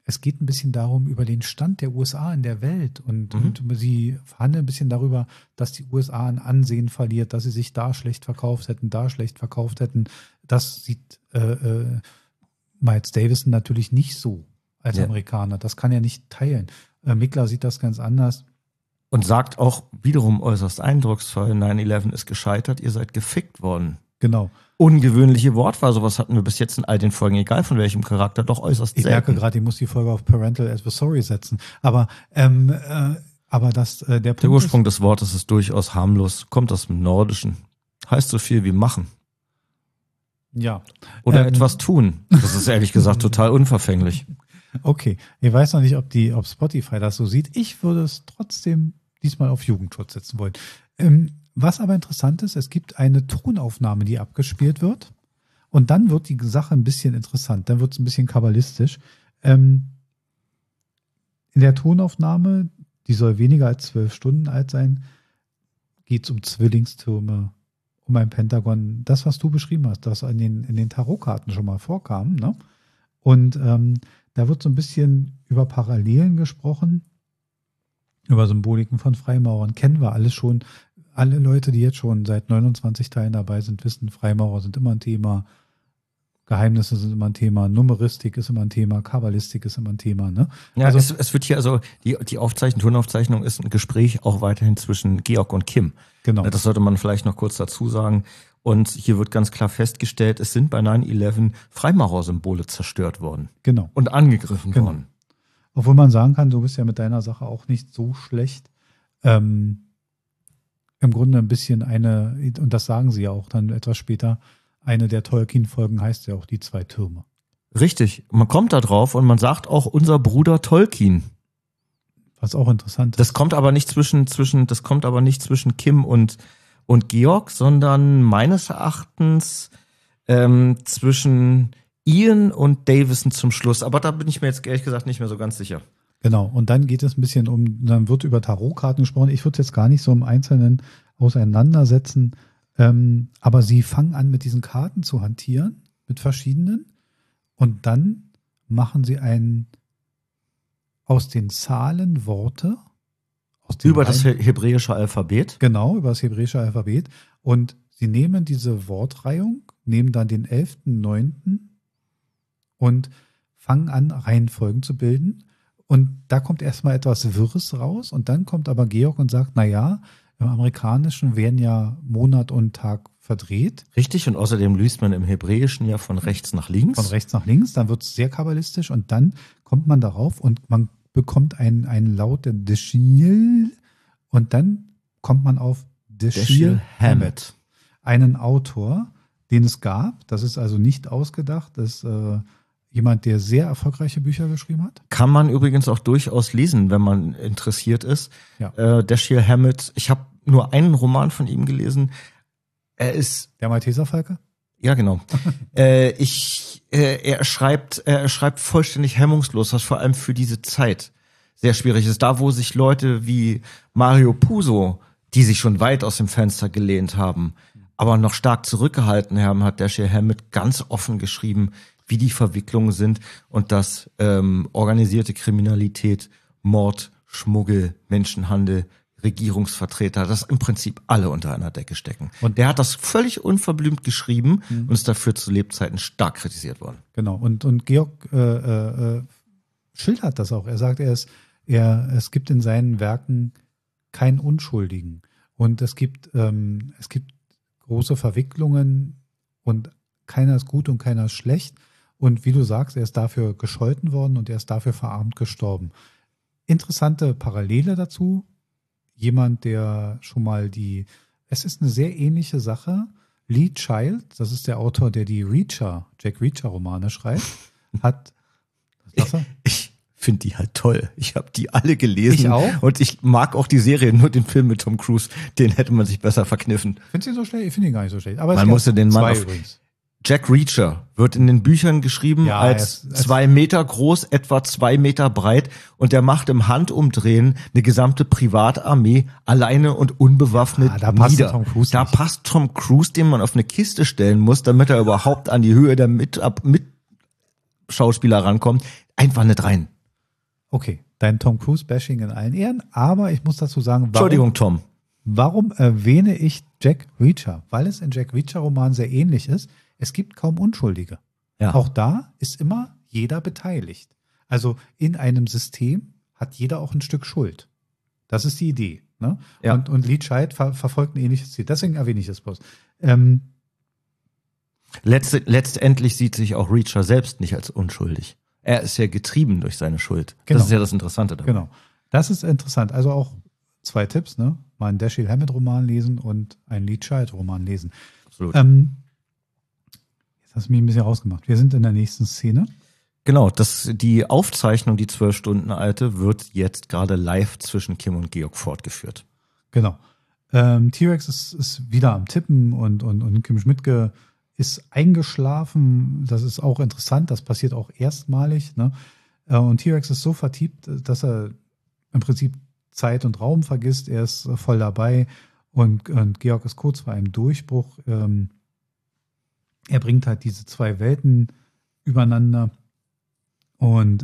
S1: es geht ein bisschen darum, über den Stand der USA in der Welt und sie verhandeln ein bisschen darüber, dass die USA an Ansehen verliert, dass sie sich da schlecht verkauft hätten. Das sieht Miles Davison natürlich nicht so als Amerikaner. Das kann er nicht teilen. Mikler sieht das ganz anders.
S2: Und sagt auch wiederum äußerst eindrucksvoll, 9/11 ist gescheitert, ihr seid gefickt worden.
S1: Genau.
S2: Ungewöhnliche Wortwahl, sowas hatten wir bis jetzt in all den Folgen, egal von welchem Charakter, doch äußerst selten.
S1: Ich merke gerade, ich muss die Folge auf Parental Advisory setzen. Aber der Punkt
S2: der Ursprung des Wortes ist durchaus harmlos, kommt aus dem Nordischen. Heißt so viel wie machen.
S1: Ja.
S2: Oder etwas tun. Das ist ehrlich gesagt total unverfänglich.
S1: Okay. Ich weiß noch nicht, ob Spotify das so sieht. Ich würde es trotzdem diesmal auf Jugendschutz setzen wollen. Was aber interessant ist, es gibt eine Tonaufnahme, die abgespielt wird. Und dann wird die Sache ein bisschen interessant. Dann wird es ein bisschen kabbalistisch. In der Tonaufnahme, die soll weniger als 12 Stunden alt sein, geht es um Zwillingstürme, um ein Pentagon. Das, was du beschrieben hast, das in den Tarotkarten schon mal vorkam. Ne? Und da wird so ein bisschen über Parallelen gesprochen, über Symboliken von Freimaurern. Kennen wir alles schon. Alle Leute, die jetzt schon seit 29 Teilen dabei sind, wissen, Freimaurer sind immer ein Thema, Geheimnisse sind immer ein Thema, Numeristik ist immer ein Thema, Kabbalistik ist immer ein Thema. Ne?
S2: Ja, also, es wird hier also, die Tonaufzeichnung ist ein Gespräch auch weiterhin zwischen Georg und Kim.
S1: Genau.
S2: Das sollte man vielleicht noch kurz dazu sagen. Und hier wird ganz klar festgestellt, es sind bei 9/11 Freimaurersymbole zerstört worden.
S1: Genau.
S2: Und angegriffen worden.
S1: Obwohl man sagen kann, du bist ja mit deiner Sache auch nicht so schlecht. Im Grunde ein bisschen und das sagen sie ja auch dann etwas später, eine der Tolkien-Folgen heißt ja auch die 2 Türme.
S2: Richtig. Man kommt da drauf und man sagt auch unser Bruder Tolkien.
S1: Was auch interessant ist.
S2: Das kommt aber nicht zwischen Kim und Georg, sondern meines Erachtens zwischen Ian und Davison zum Schluss. Aber da bin ich mir jetzt ehrlich gesagt nicht mehr so ganz sicher.
S1: Genau, und dann geht es ein bisschen dann wird über Tarotkarten gesprochen. Ich würde jetzt gar nicht so im Einzelnen auseinandersetzen, aber sie fangen an, mit diesen Karten zu hantieren, mit verschiedenen, und dann machen sie aus den Zahlen Worte.
S2: Über das hebräische Alphabet?
S1: Genau, über das hebräische Alphabet. Und sie nehmen diese Wortreihung, nehmen dann den 11.9. und fangen an, Reihenfolgen zu bilden. Und da kommt erstmal etwas Wirres raus und dann kommt aber Georg und sagt, naja, im Amerikanischen werden ja Monat und Tag verdreht.
S2: Richtig, und außerdem liest man im Hebräischen ja von rechts nach links.
S1: Von rechts nach links, dann wird es sehr kabbalistisch und dann kommt man darauf und man bekommt einen Laut der Dashiell und dann kommt man auf Dashiell Hammett, einen Autor, den es gab. Das ist also nicht ausgedacht, das jemand, der sehr erfolgreiche Bücher geschrieben hat.
S2: Kann man übrigens auch durchaus lesen, wenn man interessiert ist.
S1: Ja.
S2: Dashiell Hammett, ich habe nur einen Roman von ihm gelesen. Er ist...
S1: Der Malteserfalke?
S2: Ja, genau. Er schreibt vollständig hemmungslos, was vor allem für diese Zeit sehr schwierig ist. Da, wo sich Leute wie Mario Puzo, die sich schon weit aus dem Fenster gelehnt haben, aber noch stark zurückgehalten haben, hat Dashiell Hammett ganz offen geschrieben, wie die Verwicklungen sind und dass organisierte Kriminalität, Mord, Schmuggel, Menschenhandel, Regierungsvertreter, dass im Prinzip alle unter einer Decke stecken. Und der hat das völlig unverblümt geschrieben und ist dafür zu Lebzeiten stark kritisiert worden.
S1: Genau. Und Georg schildert das auch. Er sagt, es gibt in seinen Werken keinen Unschuldigen. Und es gibt große Verwicklungen und keiner ist gut und keiner ist schlecht. Und wie du sagst, er ist dafür gescholten worden und er ist dafür verarmt gestorben. Interessante Parallele dazu. Jemand, der schon mal es ist eine sehr ähnliche Sache. Lee Child, das ist der Autor, der die Jack Reacher-Romane schreibt, hat...
S2: Ich finde die halt toll. Ich habe die alle gelesen.
S1: Ich auch.
S2: Und ich mag auch die Serie, nur den Film mit Tom Cruise. Den hätte man sich besser verkniffen.
S1: Findest du ihn so schlecht? Ich finde ihn gar nicht so schlecht. Aber
S2: man musste den Mann
S1: übrigens.
S2: Jack Reacher wird in den Büchern geschrieben als 2 Meter groß, etwa 2 Meter breit, und der macht im Handumdrehen eine gesamte Privatarmee alleine und unbewaffnet nieder. Da passt Tom Cruise, den man auf eine Kiste stellen muss, damit er überhaupt an die Höhe der Mitschauspieler rankommt, einfach nicht rein.
S1: Okay, dein Tom Cruise-Bashing in allen Ehren, aber ich muss dazu sagen,
S2: Entschuldigung, Tom.
S1: Warum erwähne ich Jack Reacher? Weil es in Jack Reacher-Romanen sehr ähnlich ist. Es gibt kaum Unschuldige.
S2: Ja.
S1: Auch da ist immer jeder beteiligt. Also in einem System hat jeder auch ein Stück Schuld. Das ist die Idee. Ne?
S2: Ja.
S1: Und Lee Child verfolgt ein ähnliches Ziel. Deswegen erwähne ich das bloß.
S2: Letztendlich sieht sich auch Reacher selbst nicht als unschuldig. Er ist ja getrieben durch seine Schuld.
S1: Genau.
S2: Das ist ja das Interessante dabei.
S1: Genau. Das ist interessant. Also auch 2 Tipps, ne? Mal einen Dashiell Hammett-Roman lesen und einen Lee Child-Roman lesen.
S2: Absolut.
S1: Jetzt hast du mich ein bisschen rausgemacht. Wir sind in der nächsten Szene.
S2: Genau, die Aufzeichnung, die 12 Stunden alte, wird jetzt gerade live zwischen Kim und Georg fortgeführt.
S1: Genau. T-Rex ist wieder am Tippen und Kim Schmidtke ist eingeschlafen. Das ist auch interessant. Das passiert auch erstmalig. Ne? Und T-Rex ist so vertieft, dass er im Prinzip Zeit und Raum vergisst. Er ist voll dabei und Georg ist kurz vor einem Durchbruch. Er bringt halt diese 2 Welten übereinander und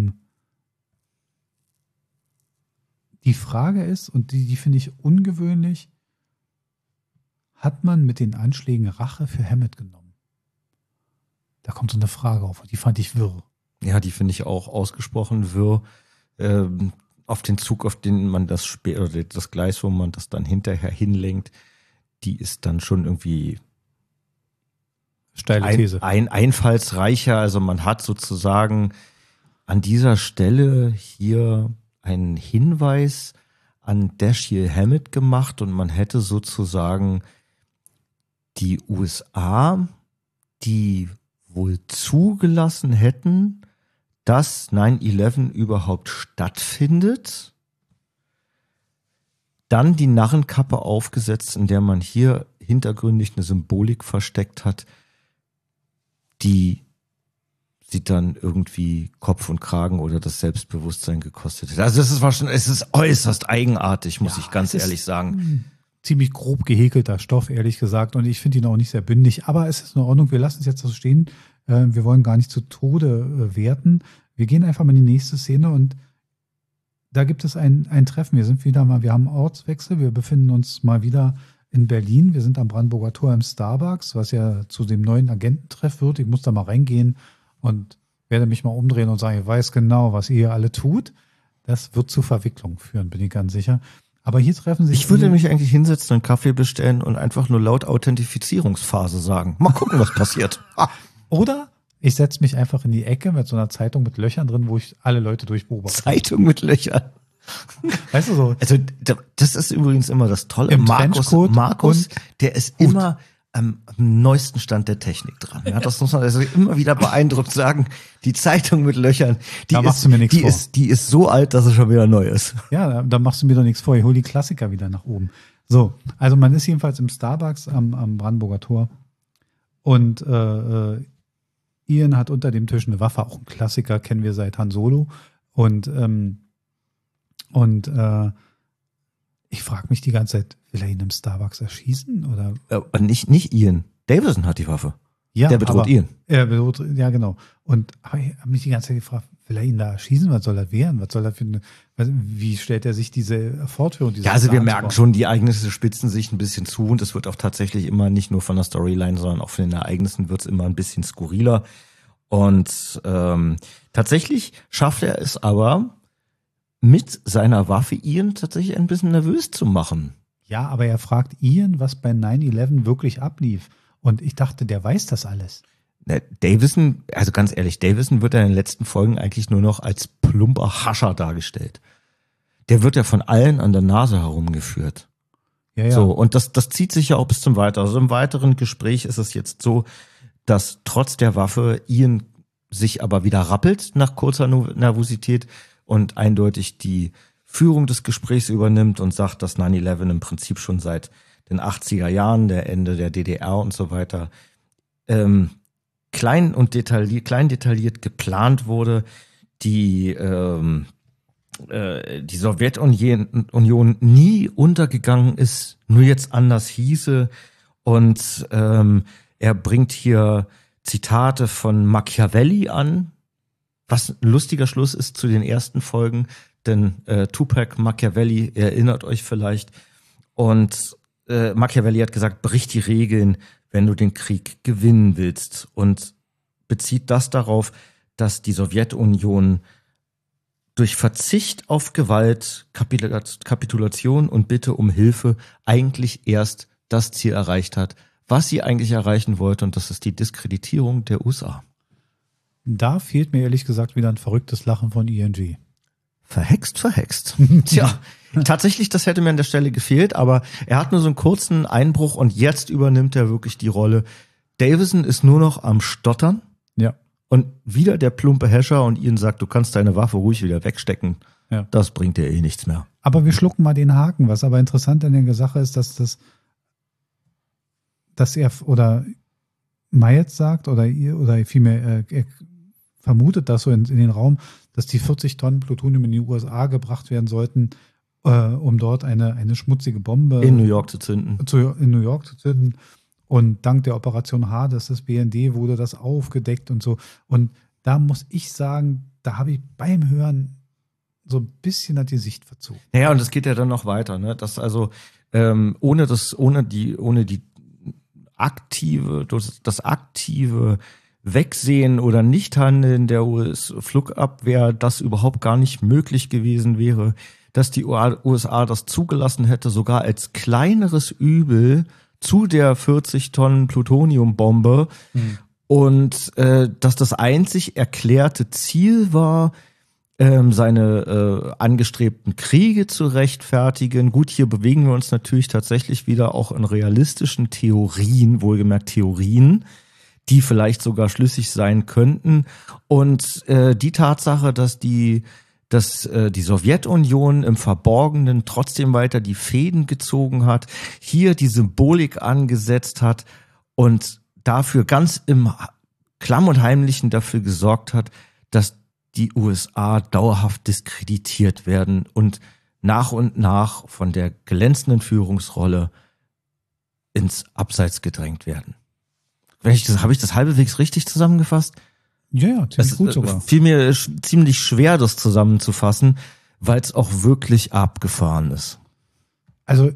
S1: die Frage ist, und die finde ich ungewöhnlich, hat man mit den Anschlägen Rache für Hammett genommen? Da kommt so eine Frage auf, die fand ich wirr.
S2: Ja, die finde ich auch ausgesprochen wirr. Auf den Zug, auf den man das Gleis, wo man das dann hinterher hinlenkt, die ist dann schon irgendwie
S1: steile These.
S2: Einfallsreicher. Also man hat sozusagen an dieser Stelle hier einen Hinweis an Dashiell Hammett gemacht und man hätte sozusagen die USA, die wohl zugelassen hätten, dass 9/11 überhaupt stattfindet, dann die Narrenkappe aufgesetzt, in der man hier hintergründig eine Symbolik versteckt hat, die sie dann irgendwie Kopf und Kragen oder das Selbstbewusstsein gekostet hat. Also es ist äußerst eigenartig, muss ich ganz ehrlich sagen.
S1: Ziemlich grob gehäkelter Stoff, ehrlich gesagt, und ich finde ihn auch nicht sehr bündig, aber es ist in Ordnung, wir lassen es jetzt so stehen. Wir wollen gar nicht zu Tode werten. Wir gehen einfach mal in die nächste Szene und da gibt es ein Treffen. Wir haben Ortswechsel. Wir befinden uns mal wieder in Berlin. Wir sind am Brandenburger Tor im Starbucks, was ja zu dem neuen Agententreff wird. Ich muss da mal reingehen und werde mich mal umdrehen und sagen, ich weiß genau, was ihr hier alle tut. Das wird zu Verwicklung führen, bin ich ganz sicher. Aber hier treffen sich...
S2: Ich würde mich eigentlich hinsetzen, einen Kaffee bestellen und einfach nur laut Authentifizierungsphase sagen. Mal gucken, was passiert.
S1: Oder ich setze mich einfach in die Ecke mit so einer Zeitung mit Löchern drin, wo ich alle Leute durchbeobachte.
S2: Zeitung mit Löchern.
S1: Weißt du so?
S2: Also das ist übrigens immer das Tolle.
S1: Im
S2: Markus, der ist immer am neuesten Stand der Technik dran. Ja, das muss man also immer wieder beeindruckt sagen. Die Zeitung mit Löchern, die ist so alt, dass sie schon wieder neu ist.
S1: Ja, da machst du mir doch nichts vor. Ich hol die Klassiker wieder nach oben. So, also man ist jedenfalls im Starbucks am Brandenburger Tor und Ian hat unter dem Tisch eine Waffe, auch ein Klassiker, kennen wir seit Han Solo. Und ich frage mich die ganze Zeit, will er ihn im Starbucks erschießen? Oder?
S2: Nicht Ian. Davison hat die Waffe.
S1: Ja,
S2: der bedroht Ian.
S1: Er bedroht, ja, genau. Und ich habe mich die ganze Zeit gefragt, will er ihn da erschießen? Was soll er wehren? Was soll er wie stellt er sich diese Fortführung?
S2: Ja, also wir merken schon, die Ereignisse spitzen sich ein bisschen zu und es wird auch tatsächlich immer nicht nur von der Storyline, sondern auch von den Ereignissen wird es immer ein bisschen skurriler. Und tatsächlich schafft er es aber, mit seiner Waffe Ian tatsächlich ein bisschen nervös zu machen.
S1: Ja, aber er fragt Ian, was bei 9/11 wirklich ablief. Und ich dachte, der weiß das alles.
S2: Davison, also ganz ehrlich, Davison wird in den letzten Folgen eigentlich nur noch als plumper Hascher dargestellt. Der wird ja von allen an der Nase herumgeführt.
S1: Ja.
S2: So, und das zieht sich ja auch bis zum Weiteren. Also im weiteren Gespräch ist es jetzt so, dass trotz der Waffe Ian sich aber wieder rappelt nach kurzer Nervosität und eindeutig die Führung des Gesprächs übernimmt und sagt, dass 9/11 im Prinzip schon seit den 80er Jahren, der Ende der DDR und so weiter, klein detailliert geplant wurde, die Sowjetunion nie untergegangen ist, nur jetzt anders hieße. Und er bringt hier Zitate von Machiavelli an, Was ein lustiger Schluss ist zu den ersten Folgen, denn Tupac Machiavelli, ihr erinnert euch vielleicht, und Machiavelli hat gesagt, brich die Regeln, wenn du den Krieg gewinnen willst, und bezieht das darauf, dass die Sowjetunion durch Verzicht auf Gewalt, Kapitulation und Bitte um Hilfe eigentlich erst das Ziel erreicht hat, was sie eigentlich erreichen wollte, und das ist die Diskreditierung der USA.
S1: Da fehlt mir ehrlich gesagt wieder ein verrücktes Lachen von ING.
S2: Verhext. Tja, tatsächlich, das hätte mir an der Stelle gefehlt, aber er hat nur so einen kurzen Einbruch und jetzt übernimmt er wirklich die Rolle. Davison ist nur noch am Stottern.
S1: Ja.
S2: Und wieder der plumpe Häscher und Ian sagt, du kannst deine Waffe ruhig wieder wegstecken.
S1: Ja.
S2: Das bringt dir nichts mehr.
S1: Aber wir schlucken mal den Haken. Was aber interessant an der Sache ist, dass er oder Miles sagt oder vielmehr er vermutet das so in den Raum, dass die 40 Tonnen Plutonium in die USA gebracht werden sollten, um dort eine schmutzige Bombe
S2: in New York zu zünden.
S1: Und dank der Operation Hades des BND wurde das aufgedeckt und so. Und da muss ich sagen, da habe ich beim Hören so ein bisschen hat die Sicht verzogen.
S2: Naja, und es geht ja dann noch weiter, ne? Das also ohne die aktive Wegsehen oder Nichthandeln der US-Flugabwehr, das überhaupt gar nicht möglich gewesen wäre, dass die USA das zugelassen hätte, sogar als kleineres Übel zu der 40 Tonnen Plutoniumbombe, und dass das einzig erklärte Ziel war, seine angestrebten Kriege zu rechtfertigen. Gut, hier bewegen wir uns natürlich tatsächlich wieder auch in realistischen Theorien, wohlgemerkt Theorien, die vielleicht sogar schlüssig sein könnten. Und die Tatsache, dass die Sowjetunion im Verborgenen trotzdem weiter die Fäden gezogen hat, hier die Symbolik angesetzt hat und dafür ganz im Klamm und Heimlichen dafür gesorgt hat, dass die USA dauerhaft diskreditiert werden und nach von der glänzenden Führungsrolle ins Abseits gedrängt werden. Habe ich das halbwegs richtig zusammengefasst?
S1: Ja, ziemlich gut sogar.
S2: Fiel mir ziemlich schwer, das zusammenzufassen, weil es auch wirklich abgefahren ist.
S1: Also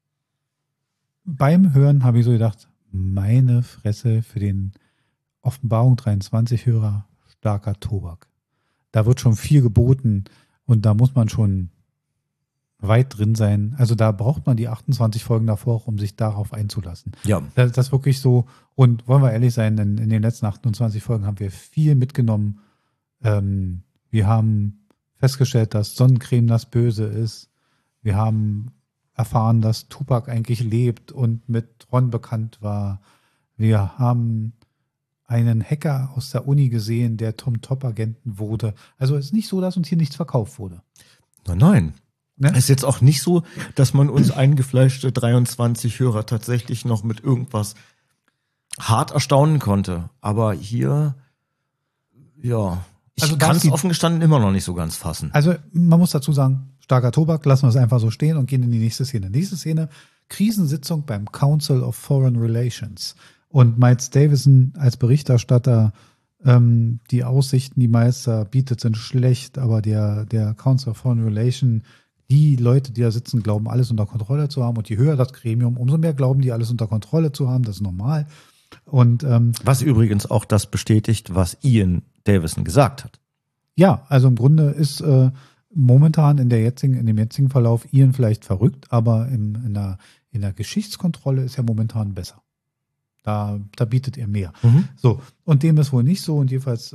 S1: beim Hören habe ich so gedacht, meine Fresse, für den Offenbarung 23-Hörer starker Tobak. Da wird schon viel geboten und da muss man schon weit drin sein. Also da braucht man die 28 Folgen davor auch, um sich darauf einzulassen.
S2: Ja.
S1: Das ist wirklich so. Und wollen wir ehrlich sein, in den letzten 28 Folgen haben wir viel mitgenommen. Wir haben festgestellt, dass Sonnencreme das Böse ist. Wir haben erfahren, dass Tupac eigentlich lebt und mit Ron bekannt war. Wir haben einen Hacker aus der Uni gesehen, der Top-Agenten wurde. Also es ist nicht so, dass uns hier nichts verkauft wurde.
S2: Nein.
S1: Ne?
S2: Es ist jetzt auch nicht so, dass man uns eingefleischte 23 Hörer tatsächlich noch mit irgendwas hart erstaunen konnte. Aber hier, ja, ich kann es offen gestanden immer noch nicht so ganz fassen.
S1: Also man muss dazu sagen, starker Tobak, lassen wir es einfach so stehen und gehen in die nächste Szene. Nächste Szene, Krisensitzung beim Council of Foreign Relations. Und Miles Davison als Berichterstatter, die Aussichten, die Miles da bietet, sind schlecht, aber der Council of Foreign Relations, die Leute, die da sitzen, glauben, alles unter Kontrolle zu haben. Und je höher das Gremium, umso mehr glauben die, alles unter Kontrolle zu haben. Das ist normal. Und
S2: was übrigens auch das bestätigt, was Ian Davison gesagt hat.
S1: Ja, also im Grunde ist momentan in dem jetzigen Verlauf Ian vielleicht verrückt, aber in der Geschichtskontrolle ist er momentan besser. Da bietet er mehr. So, und dem ist wohl nicht so. Und jedenfalls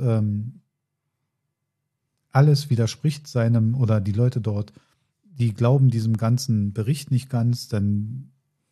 S1: alles widerspricht seinem, oder die Leute dort, die glauben diesem ganzen Bericht nicht ganz, denn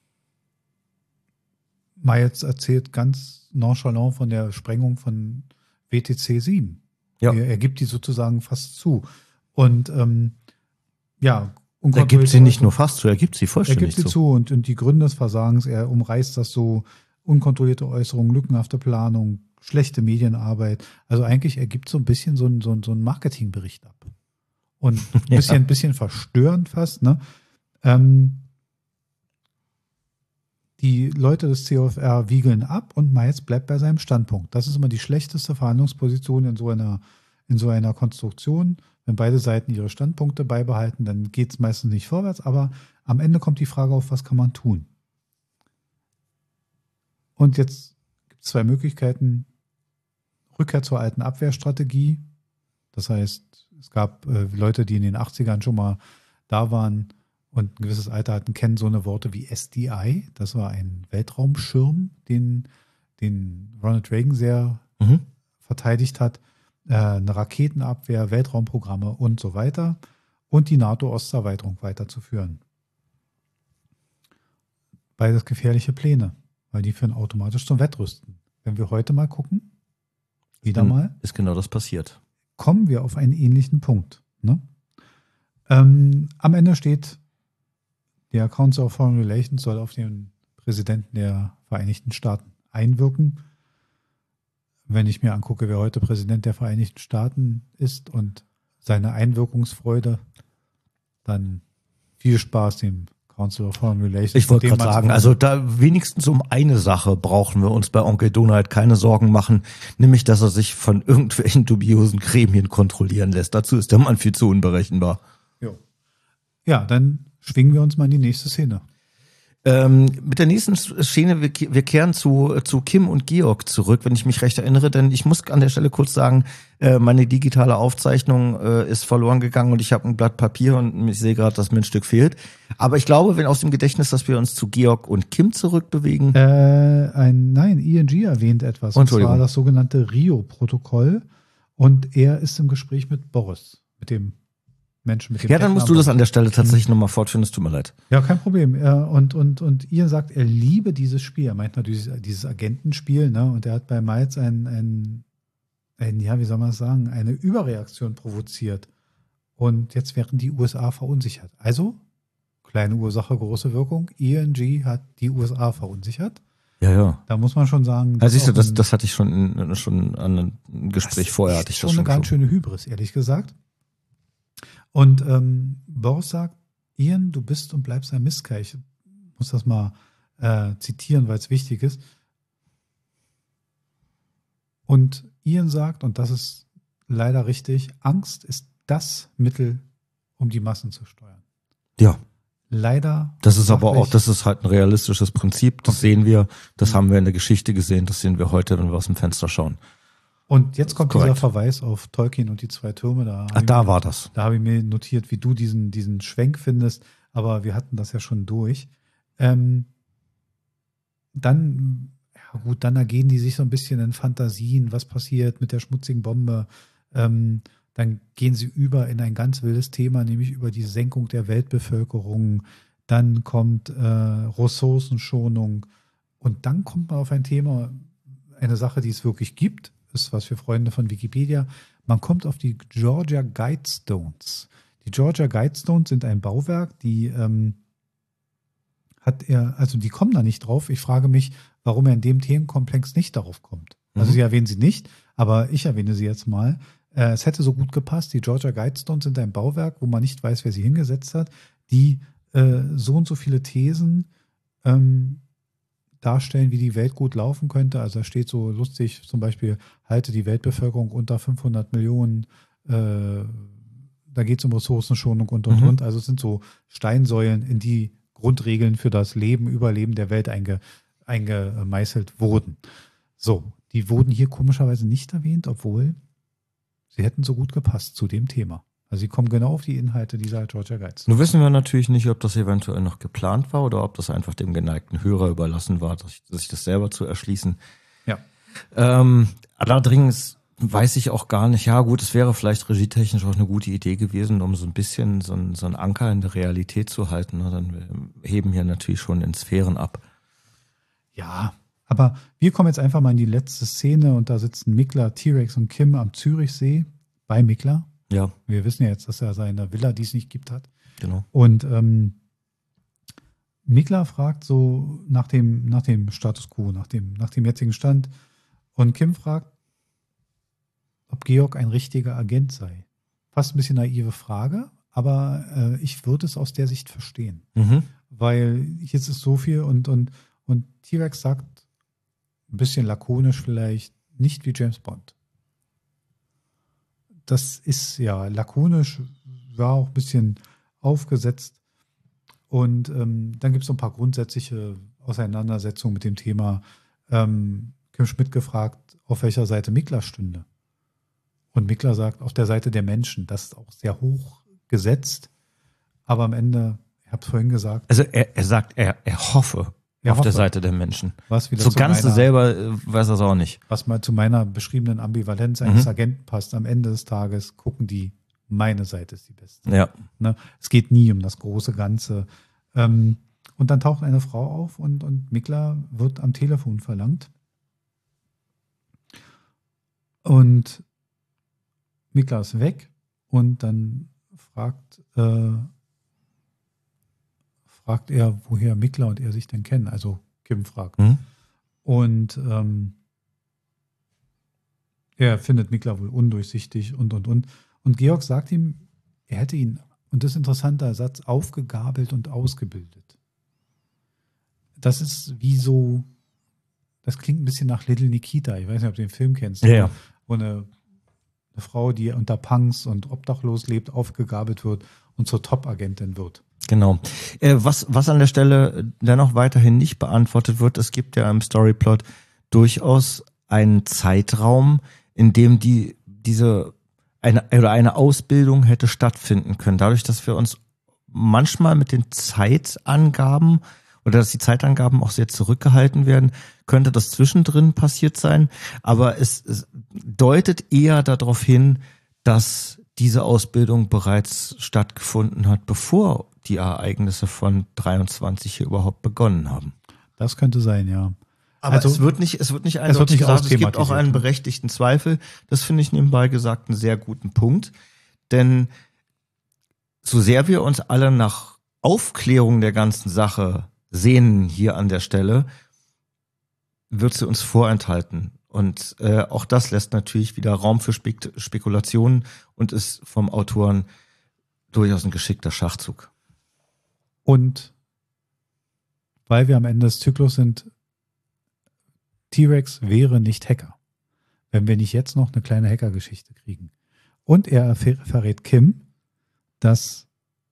S1: Miles erzählt ganz nonchalant von der Sprengung von WTC 7. Ja. Er gibt die sozusagen fast zu. Und ja,
S2: er gibt sie nicht nur fast zu, er gibt sie vollständig zu.
S1: Er gibt sie zu und die Gründe des Versagens, er umreißt das so: unkontrollierte Äußerungen, lückenhafte Planung, schlechte Medienarbeit. Also eigentlich ergibt so ein bisschen so ein Marketingbericht ab. Und ein bisschen verstörend fast, ne? Die Leute des COFR wiegeln ab und Miles bleibt bei seinem Standpunkt. Das ist immer die schlechteste Verhandlungsposition in so einer in so einer Konstruktion, wenn beide Seiten ihre Standpunkte beibehalten, dann geht es meistens nicht vorwärts, aber am Ende kommt die Frage auf, was kann man tun? Und jetzt gibt es zwei Möglichkeiten. Rückkehr zur alten Abwehrstrategie. Das heißt, es gab Leute, die in den 80ern schon mal da waren und ein gewisses Alter hatten, kennen so eine Worte wie SDI. Das war ein Weltraumschirm, den Ronald Reagan sehr verteidigt hat. Eine Raketenabwehr, Weltraumprogramme und so weiter. Und die NATO-Osterweiterung weiterzuführen. Beides gefährliche Pläne, weil die führen automatisch zum Wettrüsten. Wenn wir heute mal gucken,
S2: ist genau das passiert.
S1: Kommen wir auf einen ähnlichen Punkt. Ne? Am Ende steht, der Council of Foreign Relations soll auf den Präsidenten der Vereinigten Staaten einwirken. Wenn ich mir angucke, wer heute Präsident der Vereinigten Staaten ist und seine Einwirkungsfreude, dann viel Spaß dem Council of Foreign Relations.
S2: Ich wollte gerade sagen, also da wenigstens um eine Sache brauchen wir uns bei Onkel Donald keine Sorgen machen, nämlich, dass er sich von irgendwelchen dubiosen Gremien kontrollieren lässt. Dazu ist der Mann viel zu unberechenbar.
S1: Jo. Ja, dann schwingen wir uns mal in die nächste Szene.
S2: Mit der nächsten Szene, wir kehren zu Kim und Georg zurück, wenn ich mich recht erinnere, denn ich muss an der Stelle kurz sagen, meine digitale Aufzeichnung ist verloren gegangen und ich habe ein Blatt Papier und ich sehe gerade, dass mir ein Stück fehlt. Aber ich glaube, wenn aus dem Gedächtnis, dass wir uns zu Georg und Kim zurückbewegen.
S1: Nein, ING erwähnt etwas, und zwar das sogenannte Rio-Protokoll, und er ist im Gespräch mit Boris, mit dem Menschen mit dem.
S2: Ja, dann musst du das an der Stelle tatsächlich nochmal fortführen, es tut mir leid.
S1: Ja, kein Problem. Und Ian sagt, er liebe dieses Spiel. Er meint natürlich dieses Agentenspiel, ne? Und er hat bei Miles wie soll man das sagen, eine Überreaktion provoziert. Und jetzt wären die USA verunsichert. Also, kleine Ursache, große Wirkung. ING hat die USA verunsichert.
S2: Ja.
S1: Da muss man schon sagen.
S2: Siehst du, das hatte ich schon an einem Gespräch vorher. Hatte ich das schon.
S1: Eine ganz schöne Hybris, ehrlich gesagt. Und Boris sagt, Ian, du bist und bleibst ein Mistkerl. Ich muss das mal zitieren, weil es wichtig ist. Und Ian sagt, und das ist leider richtig, Angst ist das Mittel, um die Massen zu steuern.
S2: Ja.
S1: Leider.
S2: Das ist aber auch, das ist halt ein realistisches Prinzip. Das sehen wir, das haben wir in der Geschichte gesehen, das sehen wir heute, wenn wir aus dem Fenster schauen.
S1: Und jetzt kommt dieser Verweis auf Tolkien und die zwei Türme.
S2: Da war das.
S1: Da habe ich mir notiert, wie du diesen Schwenk findest, aber wir hatten das ja schon durch. Dann ergehen die sich so ein bisschen in Fantasien, was passiert mit der schmutzigen Bombe. Dann gehen sie über in ein ganz wildes Thema, nämlich über die Senkung der Weltbevölkerung. Dann kommt Ressourcenschonung. Und dann kommt man auf ein Thema, eine Sache, die es wirklich gibt, ist was für Freunde von Wikipedia. Man kommt auf die Georgia Guidestones. Die Georgia Guidestones sind ein Bauwerk, die die kommen da nicht drauf. Ich frage mich, warum er in dem Themenkomplex nicht darauf kommt. Also sie erwähnen sie nicht, aber ich erwähne sie jetzt mal. Es hätte so gut gepasst. Die Georgia Guidestones sind ein Bauwerk, wo man nicht weiß, wer sie hingesetzt hat, die so und so viele Thesen darstellen, wie die Welt gut laufen könnte. Also da steht so lustig, zum Beispiel, halte die Weltbevölkerung unter 500 Millionen, da geht es um Ressourcenschonung und. Also es sind so Steinsäulen, in die Grundregeln für das Leben, Überleben der Welt eingemeißelt wurden. So, die wurden hier komischerweise nicht erwähnt, obwohl sie hätten so gut gepasst zu dem Thema. Also sie kommen genau auf die Inhalte dieser Georgia Guides.
S2: Nun wissen wir natürlich nicht, ob das eventuell noch geplant war oder ob das einfach dem geneigten Hörer überlassen war, sich das selber zu erschließen.
S1: Ja.
S2: Allerdings weiß ich auch gar nicht, ja gut, es wäre vielleicht regietechnisch auch eine gute Idee gewesen, um so ein bisschen so einen Anker in der Realität zu halten. Dann heben hier natürlich schon in Sphären ab.
S1: Ja, aber wir kommen jetzt einfach mal in die letzte Szene und da sitzen Mikla, T-Rex und Kim am Zürichsee bei Mikla.
S2: Ja.
S1: Wir wissen ja jetzt, dass er seine Villa, die es nicht gibt, hat.
S2: Genau.
S1: Und Mikla fragt so nach dem Status quo, nach dem jetzigen Stand. Und Kim fragt, ob Georg ein richtiger Agent sei. Fast ein bisschen naive Frage, aber ich würde es aus der Sicht verstehen. Weil jetzt ist so viel und T-Rex sagt, ein bisschen lakonisch vielleicht, nicht wie James Bond. das ist ja lakonisch, war auch ein bisschen aufgesetzt. Und dann gibt es so ein paar grundsätzliche Auseinandersetzungen mit dem Thema. Kim Schmidt gefragt, auf welcher Seite Mikla stünde. Und Mikla sagt, auf der Seite der Menschen. Das ist auch sehr hoch gesetzt. Aber am Ende, ich habe es vorhin gesagt.
S2: Also er sagt, er hoffe auf der Seite der Menschen.
S1: Was wieder
S2: so ganz selber weiß er es auch nicht.
S1: Was mal zu meiner beschriebenen Ambivalenz eines Agenten passt. Am Ende des Tages gucken die, meine Seite ist die beste.
S2: Ja.
S1: Ne? Es geht nie um das große Ganze. Und dann taucht eine Frau auf und Mikla wird am Telefon verlangt. Und Mikla ist weg und dann fragt er, woher Mikla und er sich denn kennen. Also Kim fragt. Und er findet Mikla wohl undurchsichtig und. Und Georg sagt ihm, er hätte ihn, und das ist ein interessanter Satz, aufgegabelt und ausgebildet. Das ist wie so, das klingt ein bisschen nach Little Nikita. Ich weiß nicht, ob du den Film kennst.
S2: Ja.
S1: Wo eine Frau, die unter Punks und obdachlos lebt, aufgegabelt wird und zur Top-Agentin wird.
S2: Genau. Was an der Stelle dennoch weiterhin nicht beantwortet wird, es gibt ja im Storyplot durchaus einen Zeitraum, in dem eine Ausbildung hätte stattfinden können. Dadurch, dass wir uns manchmal mit den Zeitangaben oder dass die Zeitangaben auch sehr zurückgehalten werden, könnte das zwischendrin passiert sein. Aber es deutet eher darauf hin, dass diese Ausbildung bereits stattgefunden hat, bevor die Ereignisse von 23 hier überhaupt begonnen haben.
S1: Das könnte sein, ja.
S2: Aber also, es wird nicht eindeutig gesagt, es gibt auch einen berechtigten Zweifel. Das finde ich nebenbei gesagt einen sehr guten Punkt. Denn so sehr wir uns alle nach Aufklärung der ganzen Sache sehnen hier an der Stelle, wird sie uns vorenthalten. Und auch das lässt natürlich wieder Raum für Spekulationen und ist vom Autoren durchaus ein geschickter Schachzug.
S1: Und weil wir am Ende des Zyklus sind, T-Rex wäre nicht Hacker, wenn wir nicht jetzt noch eine kleine Hacker-Geschichte kriegen. Und er verrät Kim, dass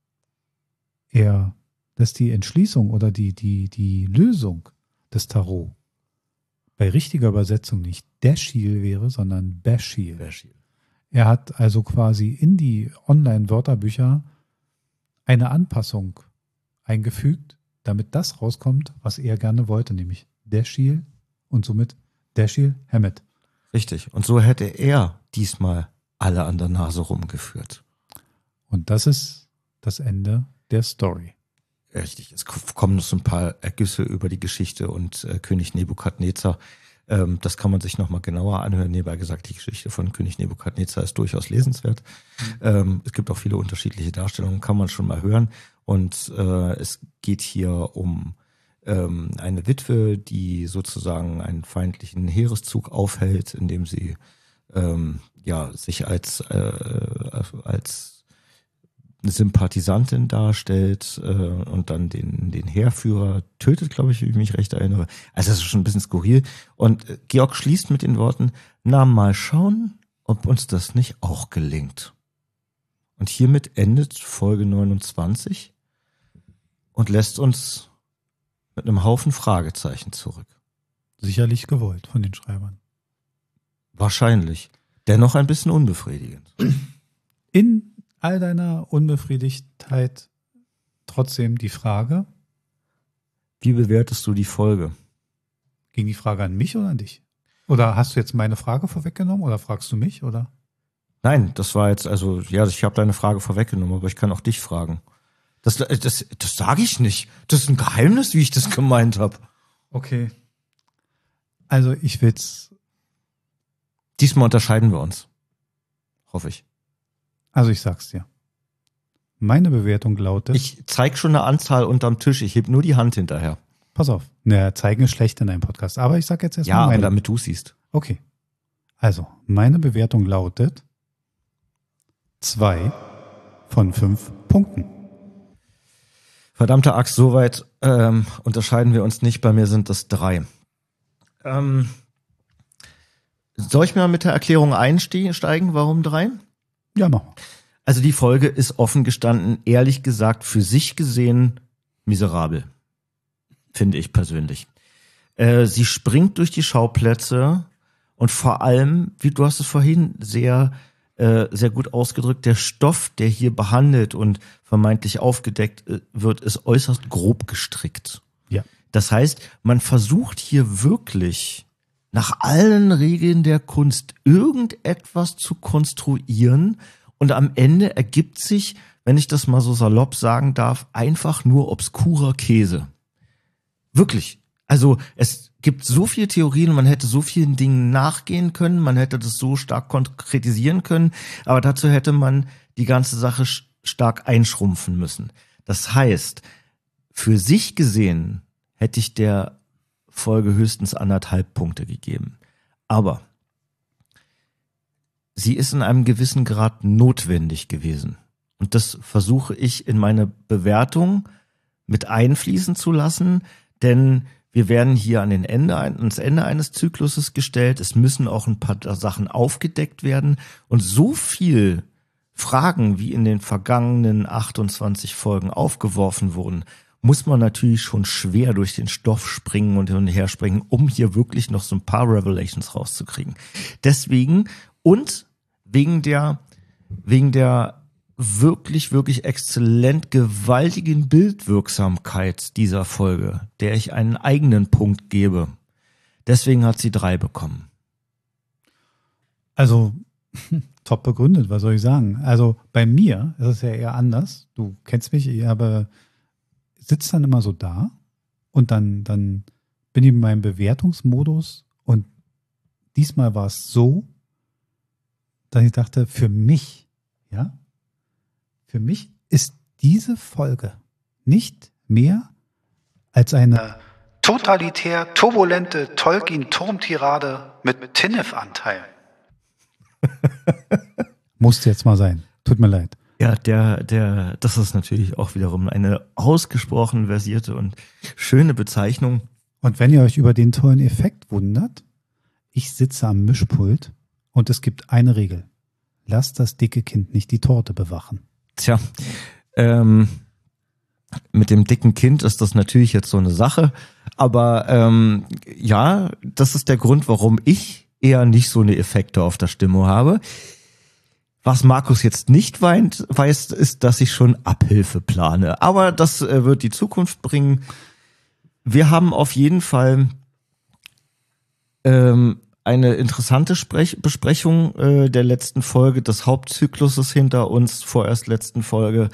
S1: die Entschließung oder die Lösung des Tarot bei richtiger Übersetzung nicht Dashiell wäre, sondern Bashiel. Er hat also quasi in die Online-Wörterbücher eine Anpassung eingefügt, damit das rauskommt, was er gerne wollte, nämlich Dashiell und somit Dashiell Hammett.
S2: Richtig. Und so hätte er diesmal alle an der Nase rumgeführt.
S1: Und das ist das Ende der Story.
S2: Richtig. Es kommen noch so ein paar Ergüsse über die Geschichte und König Nebukadnezar. Das kann man sich nochmal genauer anhören. Nebenbei gesagt, die Geschichte von König Nebukadnezar ist durchaus lesenswert. Es gibt auch viele unterschiedliche Darstellungen, kann man schon mal hören. Und es geht hier um eine Witwe, die sozusagen einen feindlichen Heereszug aufhält, indem sie sich als Sympathisantin darstellt und dann den Heerführer tötet, glaube ich, wie ich mich recht erinnere. Also das ist schon ein bisschen skurril. Und Georg schließt mit den Worten, na mal schauen, ob uns das nicht auch gelingt. Und hiermit endet Folge 29 und lässt uns mit einem Haufen Fragezeichen zurück.
S1: Sicherlich gewollt von den Schreibern.
S2: Wahrscheinlich. Dennoch ein bisschen unbefriedigend.
S1: In all deiner Unbefriedigtheit trotzdem die Frage.
S2: Wie bewertest du die Folge?
S1: Ging die Frage an mich oder an dich? Oder hast du jetzt meine Frage vorweggenommen oder fragst du mich, oder?
S2: Nein, das war jetzt, ich habe deine Frage vorweggenommen, aber ich kann auch dich fragen. Das sage ich nicht. Das ist ein Geheimnis, wie ich das gemeint habe.
S1: Okay. Also ich will's.
S2: Diesmal unterscheiden wir uns. Hoffe ich.
S1: Also ich sag's dir. Meine Bewertung lautet.
S2: Ich zeig schon eine Anzahl unterm Tisch. Ich heb nur die Hand hinterher.
S1: Pass auf. Naja, zeigen ist schlecht in einem Podcast. Aber ich sag jetzt erstmal
S2: meine. Ja, aber damit du siehst.
S1: Okay. Also, meine Bewertung lautet 2 von 5 Punkten.
S2: Verdammte Axt, soweit unterscheiden wir uns nicht. Bei mir sind das 3. Soll ich mal mit der Erklärung einsteigen? Warum 3?
S1: Ja, machen wir.
S2: Also die Folge ist offen gestanden, ehrlich gesagt, für sich gesehen miserabel. Finde ich persönlich. Sie springt durch die Schauplätze und vor allem, wie du hast es vorhin sehr gut ausgedrückt, der Stoff, der hier behandelt und vermeintlich aufgedeckt wird, ist äußerst grob gestrickt.
S1: Ja.
S2: Das heißt, man versucht hier wirklich nach allen Regeln der Kunst irgendetwas zu konstruieren und am Ende ergibt sich, wenn ich das mal so salopp sagen darf, einfach nur obskurer Käse. Wirklich. Also es gibt so viele Theorien, man hätte so vielen Dingen nachgehen können, man hätte das so stark konkretisieren können, aber dazu hätte man die ganze Sache stark einschrumpfen müssen. Das heißt, für sich gesehen hätte ich der Folge höchstens 1,5 Punkte gegeben. Aber sie ist in einem gewissen Grad notwendig gewesen. Und das versuche ich in meine Bewertung mit einfließen zu lassen, denn wir werden hier ans Ende eines Zykluses gestellt. Es müssen auch ein paar Sachen aufgedeckt werden. Und so viel Fragen, wie in den vergangenen 28 Folgen aufgeworfen wurden, muss man natürlich schon schwer durch den Stoff springen und hin und her springen, um hier wirklich noch so ein paar Revelations rauszukriegen. Deswegen und wegen der wirklich, wirklich exzellent gewaltigen Bildwirksamkeit dieser Folge, der ich einen eigenen Punkt gebe. Deswegen hat sie 3 bekommen.
S1: Also, top begründet, was soll ich sagen? Also, bei mir ist es ja eher anders. Du kennst mich, ich sitze dann immer so da und dann bin ich in meinem Bewertungsmodus und diesmal war es so, dass ich dachte, für mich ist diese Folge nicht mehr als eine totalitär turbulente Tolkien-Turmtirade mit Tinnef-Anteil. Musste jetzt mal sein. Tut mir leid.
S2: Ja, das ist natürlich auch wiederum eine ausgesprochen versierte und schöne Bezeichnung.
S1: Und wenn ihr euch über den tollen Effekt wundert, ich sitze am Mischpult und es gibt eine Regel. Lasst das dicke Kind nicht die Torte bewachen.
S2: Tja, mit dem dicken Kind ist das natürlich jetzt so eine Sache, aber ja, das ist der Grund, warum ich eher nicht so eine Effekte auf der Stimme habe. Was Markus jetzt nicht weiß, ist, dass ich schon Abhilfe plane. Aber das wird die Zukunft bringen. Wir haben auf jeden Fall eine interessante Besprechung der letzten Folge, des Hauptzykluses hinter uns, vorerst letzten Folge.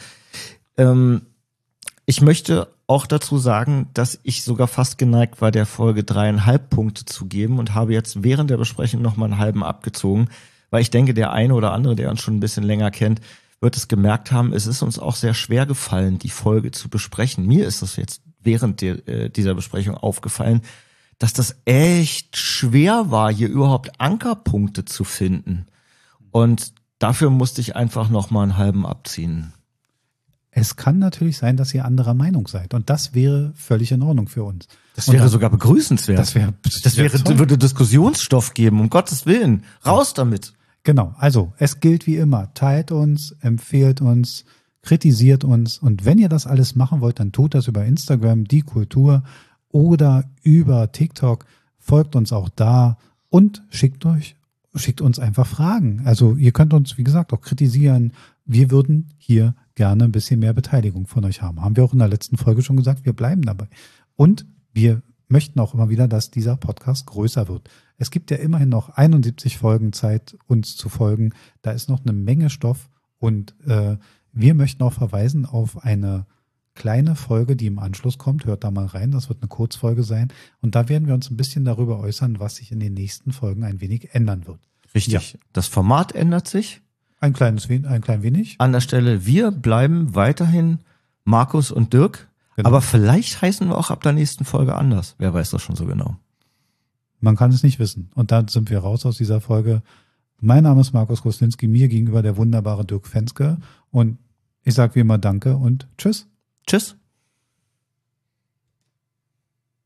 S2: Ich möchte auch dazu sagen, dass ich sogar fast geneigt war, der Folge 3,5 Punkte zu geben und habe jetzt während der Besprechung nochmal einen halben abgezogen, weil ich denke, der eine oder andere, der uns schon ein bisschen länger kennt, wird es gemerkt haben, es ist uns auch sehr schwer gefallen, die Folge zu besprechen. Mir ist es jetzt während dieser Besprechung aufgefallen, dass das echt schwer war, hier überhaupt Ankerpunkte zu finden. Und dafür musste ich einfach nochmal einen halben abziehen.
S1: Es kann natürlich sein, dass ihr anderer Meinung seid. Und das wäre völlig in Ordnung für uns.
S2: Das wäre sogar begrüßenswert. Das würde Diskussionsstoff geben, um Gottes Willen. Raus damit.
S1: Genau, also es gilt wie immer, teilt uns, empfehlt uns, kritisiert uns und wenn ihr das alles machen wollt, dann tut das über Instagram, die Kultur oder über TikTok, folgt uns auch da und schickt uns einfach Fragen. Also ihr könnt uns, wie gesagt, auch kritisieren. Wir würden hier gerne ein bisschen mehr Beteiligung von euch haben. Haben wir auch in der letzten Folge schon gesagt, wir bleiben dabei. Und wir möchten auch immer wieder, dass dieser Podcast größer wird. Es gibt ja immerhin noch 71 Folgen Zeit, uns zu folgen. Da ist noch eine Menge Stoff und wir möchten auch verweisen auf eine kleine Folge, die im Anschluss kommt. Hört da mal rein, das wird eine Kurzfolge sein. Und da werden wir uns ein bisschen darüber äußern, was sich in den nächsten Folgen ein wenig ändern wird.
S2: Richtig, ja. Das Format ändert sich.
S1: Ein klein wenig.
S2: An der Stelle, wir bleiben weiterhin Markus und Dirk. Genau. Aber vielleicht heißen wir auch ab der nächsten Folge anders. Wer weiß das schon so genau.
S1: Man kann es nicht wissen. Und dann sind wir raus aus dieser Folge. Mein Name ist Markus Gruslinski, mir gegenüber der wunderbare Dirk Fenske. Und ich sage wie immer Danke und Tschüss.
S2: Tschüss.